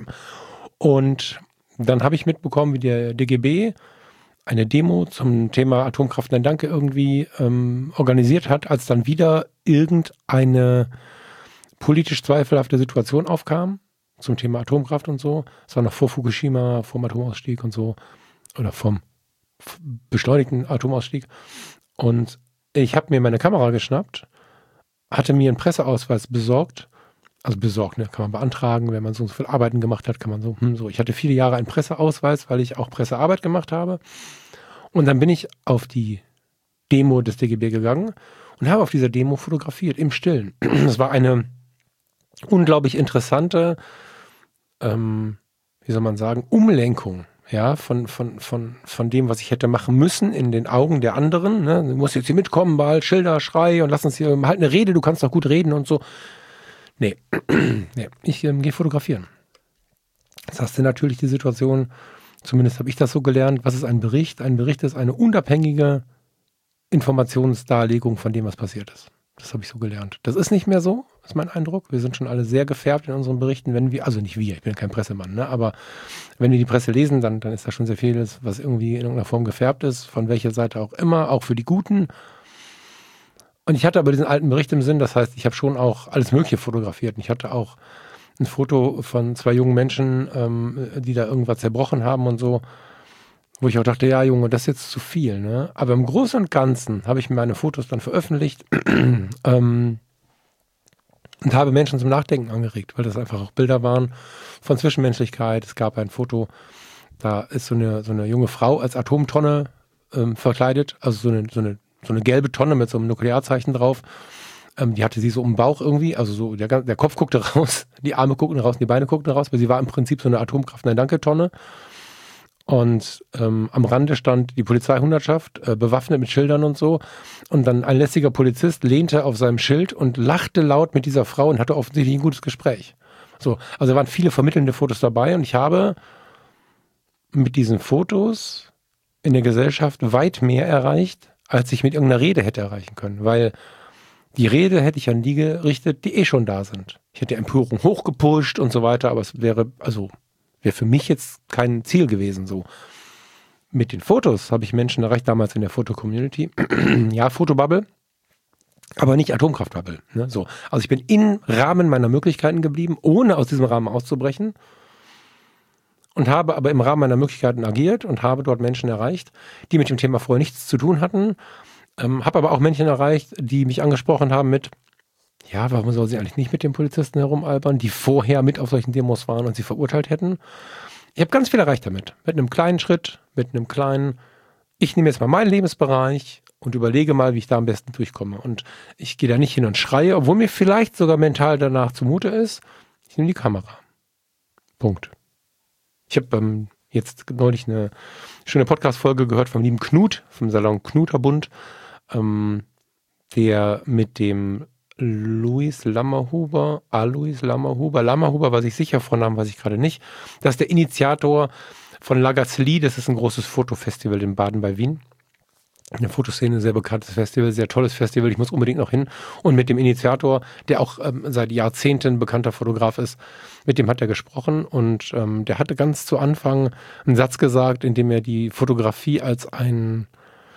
Und dann habe ich mitbekommen, wie der DGB eine Demo zum Thema Atomkraft, nein danke, irgendwie organisiert hat, als dann wieder irgendeine politisch zweifelhafte Situation aufkam zum Thema Atomkraft und so. Es war noch vor Fukushima, vor dem Atomausstieg und so. Oder vom beschleunigten Atomausstieg. Und ich habe mir meine Kamera geschnappt, hatte mir einen Presseausweis besorgt. Also besorgt, ne? Kann man beantragen, wenn man so viel Arbeiten gemacht hat, kann man so. Ich hatte viele Jahre einen Presseausweis, weil ich auch Pressearbeit gemacht habe. Und dann bin ich auf die Demo des DGB gegangen und habe auf dieser Demo fotografiert, im Stillen. Das war eine unglaublich interessante, wie soll man sagen, Umlenkung, ja, von dem, was ich hätte machen müssen in den Augen der anderen. Ne? Du musst jetzt hier mitkommen, bald Schilder, Schrei und lass uns hier halt eine Rede, du kannst doch gut reden und so. Nee, ich gehe fotografieren. Das hast du natürlich die Situation, zumindest habe ich das so gelernt, was ist ein Bericht? Ein Bericht ist eine unabhängige Informationsdarlegung von dem, was passiert ist. Das habe ich so gelernt. Das ist nicht mehr so, ist mein Eindruck. Wir sind schon alle sehr gefärbt in unseren Berichten, wenn wir, also nicht wir, ich bin kein Pressemann, ne? Aber wenn wir die Presse lesen, dann ist da schon sehr vieles, was irgendwie in irgendeiner Form gefärbt ist, von welcher Seite auch immer, auch für die Guten. Und ich hatte aber diesen alten Bericht im Sinn, das heißt, ich habe schon auch alles Mögliche fotografiert. Und ich hatte auch ein Foto von 2 jungen Menschen, die da irgendwas zerbrochen haben und so, wo ich auch dachte, ja Junge, das ist jetzt zu viel, ne? Aber im Großen und Ganzen habe ich meine Fotos dann veröffentlicht und habe Menschen zum Nachdenken angeregt, weil das einfach auch Bilder waren von Zwischenmenschlichkeit. Es gab ein Foto, da ist so eine junge Frau als Atomtonne verkleidet, also so eine gelbe Tonne mit so einem Nuklearzeichen drauf. Die hatte sie so um den Bauch irgendwie, also so der Kopf guckte raus, die Arme guckten raus, die Beine guckten raus, weil sie war im Prinzip so eine Atomkraft-Nein-Danke-Tonne. Und am Rande stand die Polizeihundertschaft, bewaffnet mit Schildern und so. Und dann ein lässiger Polizist lehnte auf seinem Schild und lachte laut mit dieser Frau und hatte offensichtlich ein gutes Gespräch. So, also waren viele vermittelnde Fotos dabei und ich habe mit diesen Fotos in der Gesellschaft weit mehr erreicht, als ich mit irgendeiner Rede hätte erreichen können. Weil die Rede hätte ich an die gerichtet, die schon da sind. Ich hätte die Empörung hochgepusht und so weiter, aber es wäre für mich jetzt kein Ziel gewesen. So. Mit den Fotos habe ich Menschen erreicht, damals in der Foto-Community. Ja, Fotobubble. Aber nicht Atomkraftbubble. Ne? So. Also ich bin im Rahmen meiner Möglichkeiten geblieben, ohne aus diesem Rahmen auszubrechen. Und habe aber im Rahmen meiner Möglichkeiten agiert und habe dort Menschen erreicht, die mit dem Thema vorher nichts zu tun hatten. Habe aber auch Menschen erreicht, die mich angesprochen haben mit, ja, warum soll sie eigentlich nicht mit den Polizisten herumalbern, die vorher mit auf solchen Demos waren und sie verurteilt hätten. Ich habe ganz viel erreicht damit. Mit einem kleinen Schritt, mit einem kleinen, ich nehme jetzt mal meinen Lebensbereich und überlege mal, wie ich da am besten durchkomme. Und ich gehe da nicht hin und schreie, obwohl mir vielleicht sogar mental danach zumute ist. Ich nehme die Kamera. Punkt. Ich habe jetzt neulich eine schöne Podcast-Folge gehört vom lieben Knut, vom Salon Knuterbund, der mit dem Alois Lammerhuber, weiß ich sicher, Vornamen weiß ich gerade nicht, das ist der Initiator von Lagazli, das ist ein großes Fotofestival in Baden bei Wien. In der Fotoszene, sehr bekanntes Festival, sehr tolles Festival, ich muss unbedingt noch hin. Und mit dem Initiator, der auch seit Jahrzehnten bekannter Fotograf ist, mit dem hat er gesprochen und der hatte ganz zu Anfang einen Satz gesagt, in dem er die Fotografie als ein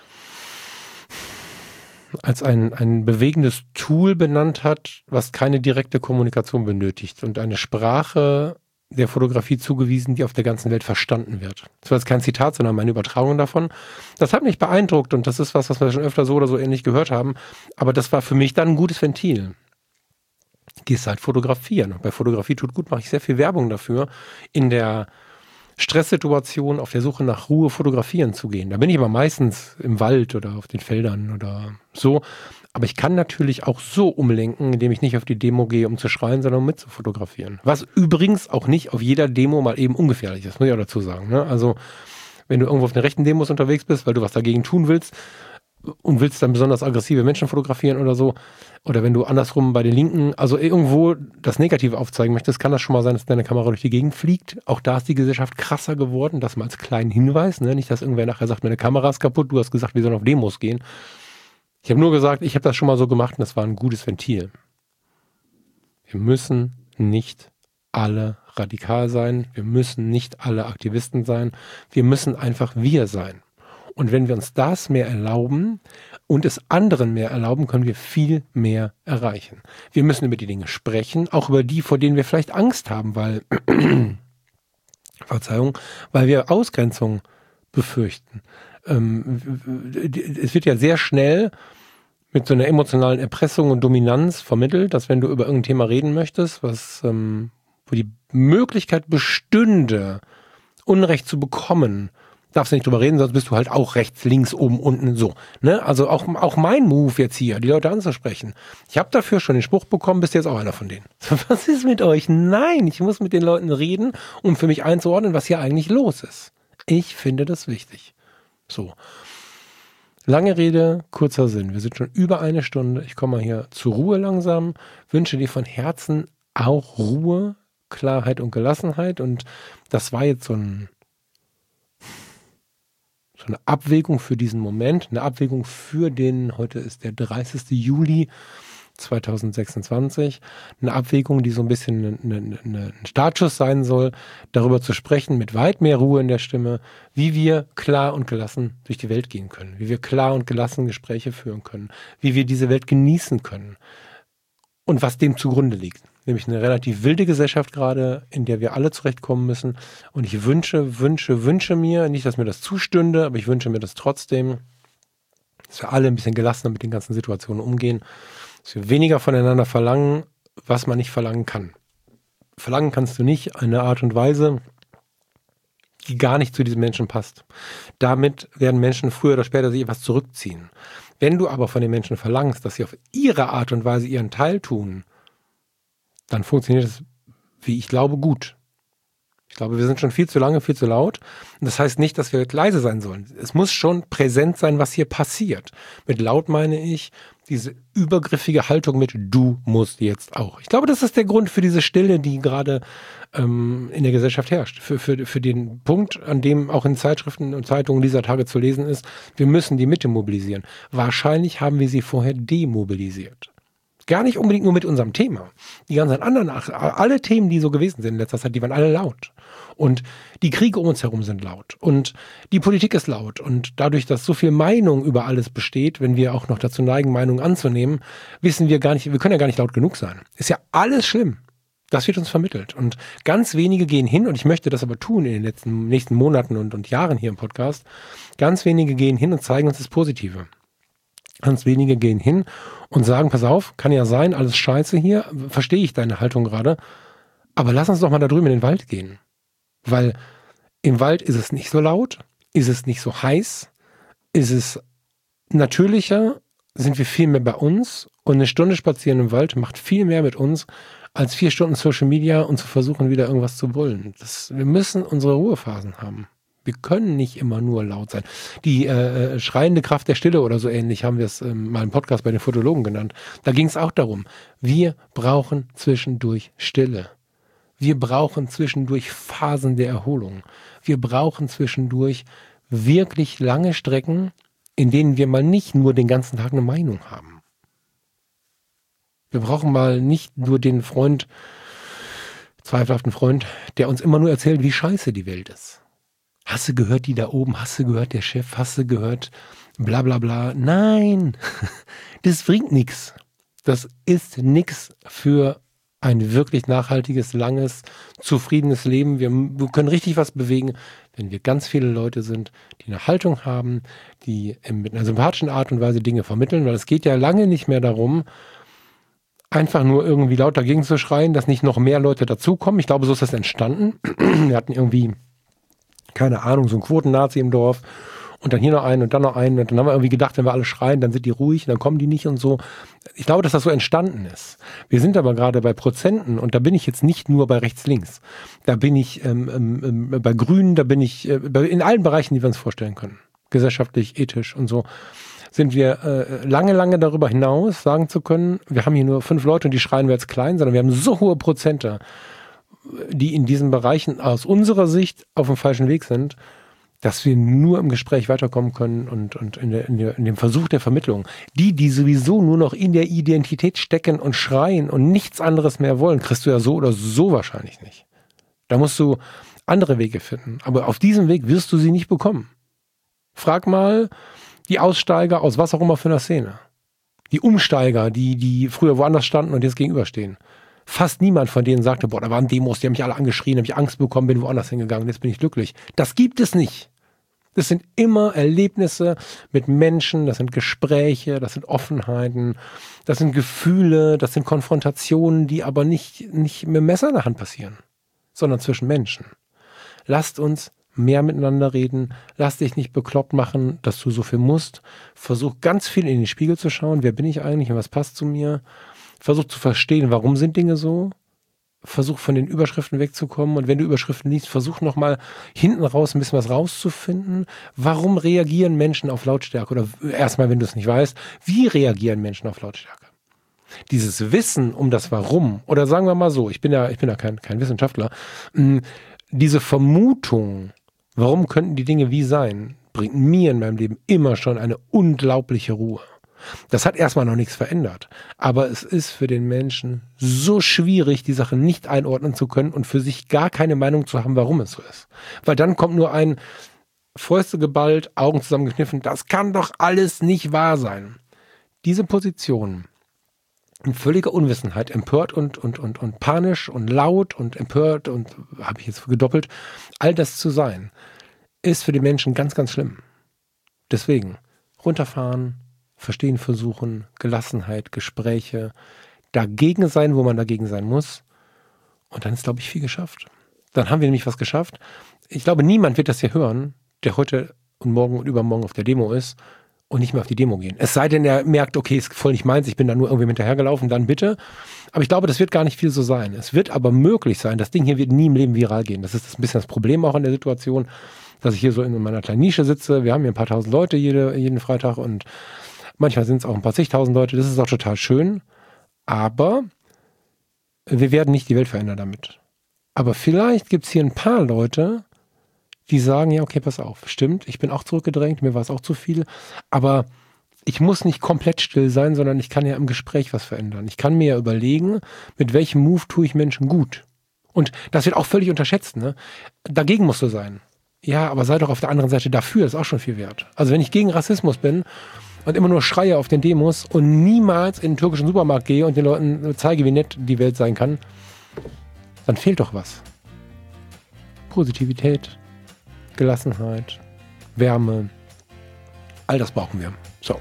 bewegendes Tool benannt hat, was keine direkte Kommunikation benötigt und eine Sprache der Fotografie zugewiesen, die auf der ganzen Welt verstanden wird. Das war jetzt kein Zitat, sondern meine Übertragung davon. Das hat mich beeindruckt und das ist was wir schon öfter so oder so ähnlich gehört haben. Aber das war für mich dann ein gutes Ventil. Gehst halt fotografieren. Und bei Fotografie tut gut, mache ich sehr viel Werbung dafür, in der Stresssituation auf der Suche nach Ruhe fotografieren zu gehen. Da bin ich aber meistens im Wald oder auf den Feldern oder so. Aber ich kann natürlich auch so umlenken, indem ich nicht auf die Demo gehe, um zu schreien, sondern um mitzufotografieren. Was übrigens auch nicht auf jeder Demo mal eben ungefährlich ist, muss ich auch dazu sagen. Ne? Also wenn du irgendwo auf den rechten Demos unterwegs bist, weil du was dagegen tun willst und willst dann besonders aggressive Menschen fotografieren oder so, oder wenn du andersrum bei den Linken, also irgendwo das Negative aufzeigen möchtest, kann das schon mal sein, dass deine Kamera durch die Gegend fliegt. Auch da ist die Gesellschaft krasser geworden, das mal als kleinen Hinweis. Ne? Nicht, dass irgendwer nachher sagt, meine Kamera ist kaputt, du hast gesagt, wir sollen auf Demos gehen. Ich habe nur gesagt, ich habe das schon mal so gemacht und das war ein gutes Ventil. Wir müssen nicht alle radikal sein, wir müssen nicht alle Aktivisten sein, wir müssen einfach wir sein. Und wenn wir uns das mehr erlauben und es anderen mehr erlauben, können wir viel mehr erreichen. Wir müssen über die Dinge sprechen, auch über die, vor denen wir vielleicht Angst haben, weil, weil wir Ausgrenzung befürchten. Es wird ja sehr schnell mit so einer emotionalen Erpressung und Dominanz vermittelt, dass wenn du über irgendein Thema reden möchtest, wo die Möglichkeit bestünde, Unrecht zu bekommen, darfst du nicht drüber reden, sonst bist du halt auch rechts, links, oben, unten, so. Ne? Also auch mein Move jetzt hier, die Leute anzusprechen. Ich habe dafür schon den Spruch bekommen, bist jetzt auch einer von denen. Was ist mit euch? Nein, ich muss mit den Leuten reden, um für mich einzuordnen, was hier eigentlich los ist. Ich finde das wichtig. So. Lange Rede, kurzer Sinn. Wir sind schon über eine Stunde. Ich komme mal hier zur Ruhe langsam. Wünsche dir von Herzen auch Ruhe, Klarheit und Gelassenheit. Und das war jetzt so eine Abwägung für diesen Moment. Eine Abwägung für heute ist der 30. Juli 2026. Eine Abwägung, die so ein bisschen ein Startschuss sein soll, darüber zu sprechen, mit weit mehr Ruhe in der Stimme, wie wir klar und gelassen durch die Welt gehen können, wie wir klar und gelassen Gespräche führen können, wie wir diese Welt genießen können und was dem zugrunde liegt. Nämlich eine relativ wilde Gesellschaft gerade, in der wir alle zurechtkommen müssen. Und ich wünsche mir, nicht, dass mir das zustünde, aber ich wünsche mir das trotzdem, dass wir alle ein bisschen gelassener mit den ganzen Situationen umgehen, dass wir weniger voneinander verlangen, was man nicht verlangen kann. Verlangen kannst du nicht eine Art und Weise, die gar nicht zu diesem Menschen passt. Damit werden Menschen früher oder später sich etwas zurückziehen. Wenn du aber von den Menschen verlangst, dass sie auf ihre Art und Weise ihren Teil tun, dann funktioniert es, wie ich glaube, gut. Ich glaube, wir sind schon viel zu lange, viel zu laut. Und das heißt nicht, dass wir leise sein sollen. Es muss schon präsent sein, was hier passiert. Mit laut meine ich diese übergriffige Haltung mit du musst jetzt auch. Ich glaube, das ist der Grund für diese Stille, die gerade in der Gesellschaft herrscht. Für den Punkt, an dem auch in Zeitschriften und Zeitungen dieser Tage zu lesen ist, wir müssen die Mitte mobilisieren. Wahrscheinlich haben wir sie vorher demobilisiert. Gar nicht unbedingt nur mit unserem Thema. Die ganzen anderen, alle Themen, die so gewesen sind in letzter Zeit, die waren alle laut. Und die Kriege um uns herum sind laut. Und die Politik ist laut. Und dadurch, dass so viel Meinung über alles besteht, wenn wir auch noch dazu neigen, Meinungen anzunehmen, wissen wir gar nicht, wir können ja gar nicht laut genug sein. Ist ja alles schlimm. Das wird uns vermittelt. Und ganz wenige gehen hin, und ich möchte das aber tun in den nächsten Monaten und Jahren hier im Podcast, ganz wenige gehen hin und zeigen uns das Positive. Ganz wenige gehen hin und sagen, pass auf, kann ja sein, alles scheiße hier, verstehe ich deine Haltung gerade, aber lass uns doch mal da drüben in den Wald gehen. Weil im Wald ist es nicht so laut, ist es nicht so heiß, ist es natürlicher, sind wir viel mehr bei uns, und eine Stunde spazieren im Wald macht viel mehr mit uns, als 4 Stunden Social Media und zu versuchen, wieder irgendwas zu brüllen. Wir müssen unsere Ruhephasen haben. Wir können nicht immer nur laut sein. Die schreiende Kraft der Stille oder so ähnlich haben wir es mal im Podcast bei den Fotologen genannt. Da ging es auch darum, wir brauchen zwischendurch Stille. Wir brauchen zwischendurch Phasen der Erholung. Wir brauchen zwischendurch wirklich lange Strecken, in denen wir mal nicht nur den ganzen Tag eine Meinung haben. Wir brauchen mal nicht nur den zweifelhaften Freund, der uns immer nur erzählt, wie scheiße die Welt ist. Hast du gehört, die da oben? Hast du gehört, der Chef? Hast du gehört, bla bla bla? Nein, das bringt nichts. Das ist nichts für ein wirklich nachhaltiges, langes, zufriedenes Leben. Wir können richtig was bewegen, wenn wir ganz viele Leute sind, die eine Haltung haben, die mit einer sympathischen Art und Weise Dinge vermitteln, weil es geht ja lange nicht mehr darum, einfach nur irgendwie laut dagegen zu schreien, dass nicht noch mehr Leute dazukommen. Ich glaube, so ist das entstanden. Wir hatten irgendwie, keine Ahnung, so einen Quoten-Nazi im Dorf und dann hier noch einen und dann noch einen, und dann haben wir irgendwie gedacht, wenn wir alle schreien, dann sind die ruhig und dann kommen die nicht und so. Ich glaube, dass das so entstanden ist. Wir sind aber gerade bei Prozenten, und da bin ich jetzt nicht nur bei rechts-links. Da bin ich bei Grünen, da bin ich in allen Bereichen, die wir uns vorstellen können. Gesellschaftlich, ethisch und so. Sind wir lange darüber hinaus, sagen zu können, wir haben hier nur 5 Leute und die schreien wir jetzt klein, sondern wir haben so hohe Prozente, die in diesen Bereichen aus unserer Sicht auf dem falschen Weg sind, dass wir nur im Gespräch weiterkommen können und in dem Versuch der Vermittlung. Die sowieso nur noch in der Identität stecken und schreien und nichts anderes mehr wollen, kriegst du ja so oder so wahrscheinlich nicht. Da musst du andere Wege finden. Aber auf diesem Weg wirst du sie nicht bekommen. Frag mal die Aussteiger aus was auch immer für einer Szene. Die Umsteiger, die früher woanders standen und jetzt gegenüberstehen. Fast niemand von denen sagte, boah, da waren Demos, die haben mich alle angeschrien, habe ich Angst bekommen, bin woanders hingegangen, jetzt bin ich glücklich. Das gibt es nicht. Das sind immer Erlebnisse mit Menschen, das sind Gespräche, das sind Offenheiten, das sind Gefühle, das sind Konfrontationen, die aber nicht mit dem Messer in der Hand passieren, sondern zwischen Menschen. Lasst uns mehr miteinander reden, lass dich nicht bekloppt machen, dass du so viel musst. Versuch ganz viel in den Spiegel zu schauen, wer bin ich eigentlich und was passt zu mir. Versuch zu verstehen, warum sind Dinge so. Versuch von den Überschriften wegzukommen, und wenn du Überschriften liest, versuch nochmal hinten raus ein bisschen was rauszufinden. Warum reagieren Menschen auf Lautstärke? Oder erstmal, wenn du es nicht weißt, wie reagieren Menschen auf Lautstärke? Dieses Wissen um das Warum, oder sagen wir mal so, ich bin ja kein Wissenschaftler, diese Vermutung, warum könnten die Dinge wie sein, bringt mir in meinem Leben immer schon eine unglaubliche Ruhe. Das hat erstmal noch nichts verändert, aber es ist für den Menschen so schwierig, die Sache nicht einordnen zu können und für sich gar keine Meinung zu haben, warum es so ist. Weil dann kommt nur ein Fäuste geballt, Augen zusammengekniffen, das kann doch alles nicht wahr sein. Diese Position in völliger Unwissenheit, empört und panisch und laut und empört und, habe ich jetzt gedoppelt, all das zu sein, ist für die Menschen ganz, ganz schlimm. Deswegen runterfahren, verstehen versuchen, Gelassenheit, Gespräche, dagegen sein, wo man dagegen sein muss. Und dann ist, glaube ich, viel geschafft. Dann haben wir nämlich was geschafft. Ich glaube, niemand wird das hier hören, der heute und morgen und übermorgen auf der Demo ist und nicht mehr auf die Demo gehen. Es sei denn, er merkt, okay, ist voll nicht meins, ich bin da nur irgendwie hinterhergelaufen, dann bitte. Aber ich glaube, das wird gar nicht viel so sein. Es wird aber möglich sein, das Ding hier wird nie im Leben viral gehen. Das ist ein bisschen das Problem auch in der Situation, dass ich hier so in meiner kleinen Nische sitze. Wir haben hier ein paar tausend Leute jeden Freitag und manchmal sind es auch ein paar zigtausend Leute. Das ist auch total schön. Aber wir werden nicht die Welt verändern damit. Aber vielleicht gibt es hier ein paar Leute, die sagen, ja, okay, pass auf, stimmt, ich bin auch zurückgedrängt, mir war es auch zu viel, aber ich muss nicht komplett still sein, sondern ich kann ja im Gespräch was verändern. Ich kann mir ja überlegen, mit welchem Move tue ich Menschen gut. Und das wird auch völlig unterschätzt, ne? Dagegen musst du sein. Ja, aber sei doch auf der anderen Seite dafür, ist auch schon viel wert. Also wenn ich gegen Rassismus bin und immer nur schreie auf den Demos und niemals in den türkischen Supermarkt gehe und den Leuten zeige, wie nett die Welt sein kann, dann fehlt doch was. Positivität, Gelassenheit, Wärme, all das brauchen wir. So.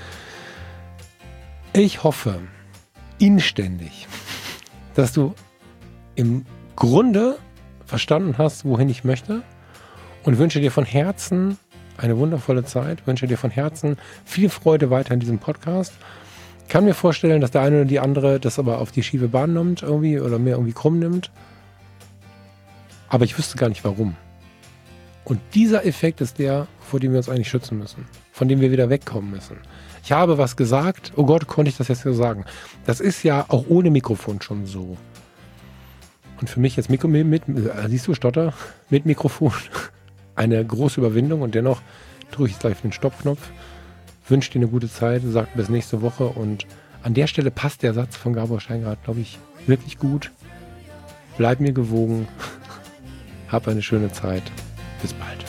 Ich hoffe inständig, dass du im Grunde verstanden hast, wohin ich möchte, und wünsche dir von Herzen eine wundervolle Zeit, wünsche dir von Herzen viel Freude weiter in diesem Podcast. Kann mir vorstellen, dass der eine oder die andere das aber auf die schiefe Bahn nimmt irgendwie oder mir irgendwie krumm nimmt. Aber ich wüsste gar nicht warum. Und dieser Effekt ist der, vor dem wir uns eigentlich schützen müssen, von dem wir wieder wegkommen müssen. Ich habe was gesagt, oh Gott, konnte ich das jetzt so sagen? Das ist ja auch ohne Mikrofon schon so. Und für mich jetzt siehst du, Stotter, mit Mikrofon eine große Überwindung, und dennoch drücke ich gleich auf den Stoppknopf, wünsche dir eine gute Zeit, sagt bis nächste Woche, und an der Stelle passt der Satz von Gabor Steingart, glaube ich, wirklich gut. Bleib mir gewogen, hab eine schöne Zeit, bis bald.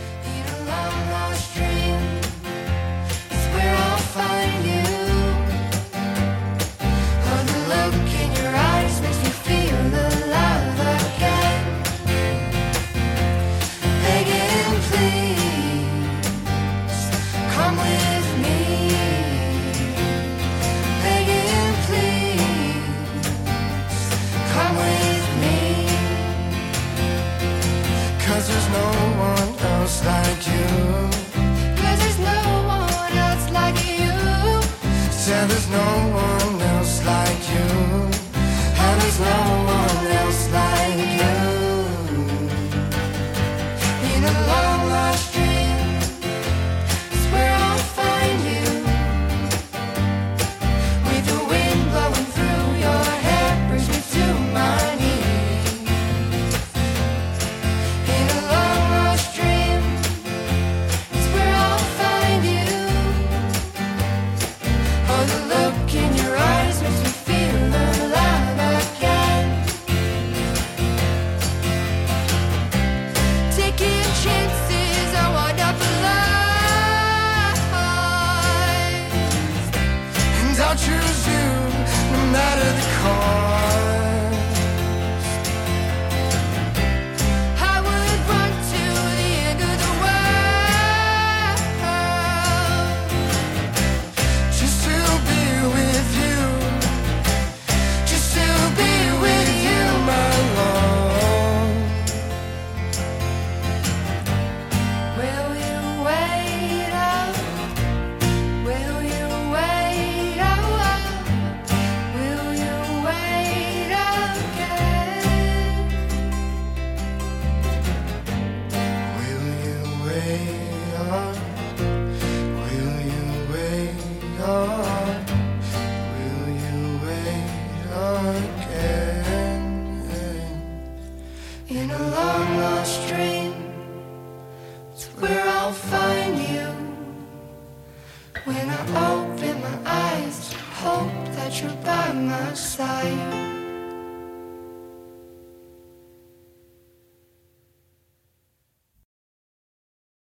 There's no one else like you, and there's no one else like you. In a long lost dream is where I'll find you, with the wind blowing through your hair, brings me to my knees. In a long lost dream is where I'll find you. Oh, the look in your eyes makes me feel alive again. Taking chances, I wind up alive, and I'll choose you no matter the cost. I would run to the end of the world just to be with you, just to be with you, my love. Will you wait up? Will you wait up? Will you wait again? Will you wait up? Will you wait up? Will you wait again? In a long lost dream, it's where I'll find you. When I open my eyes, hope that you're by my side.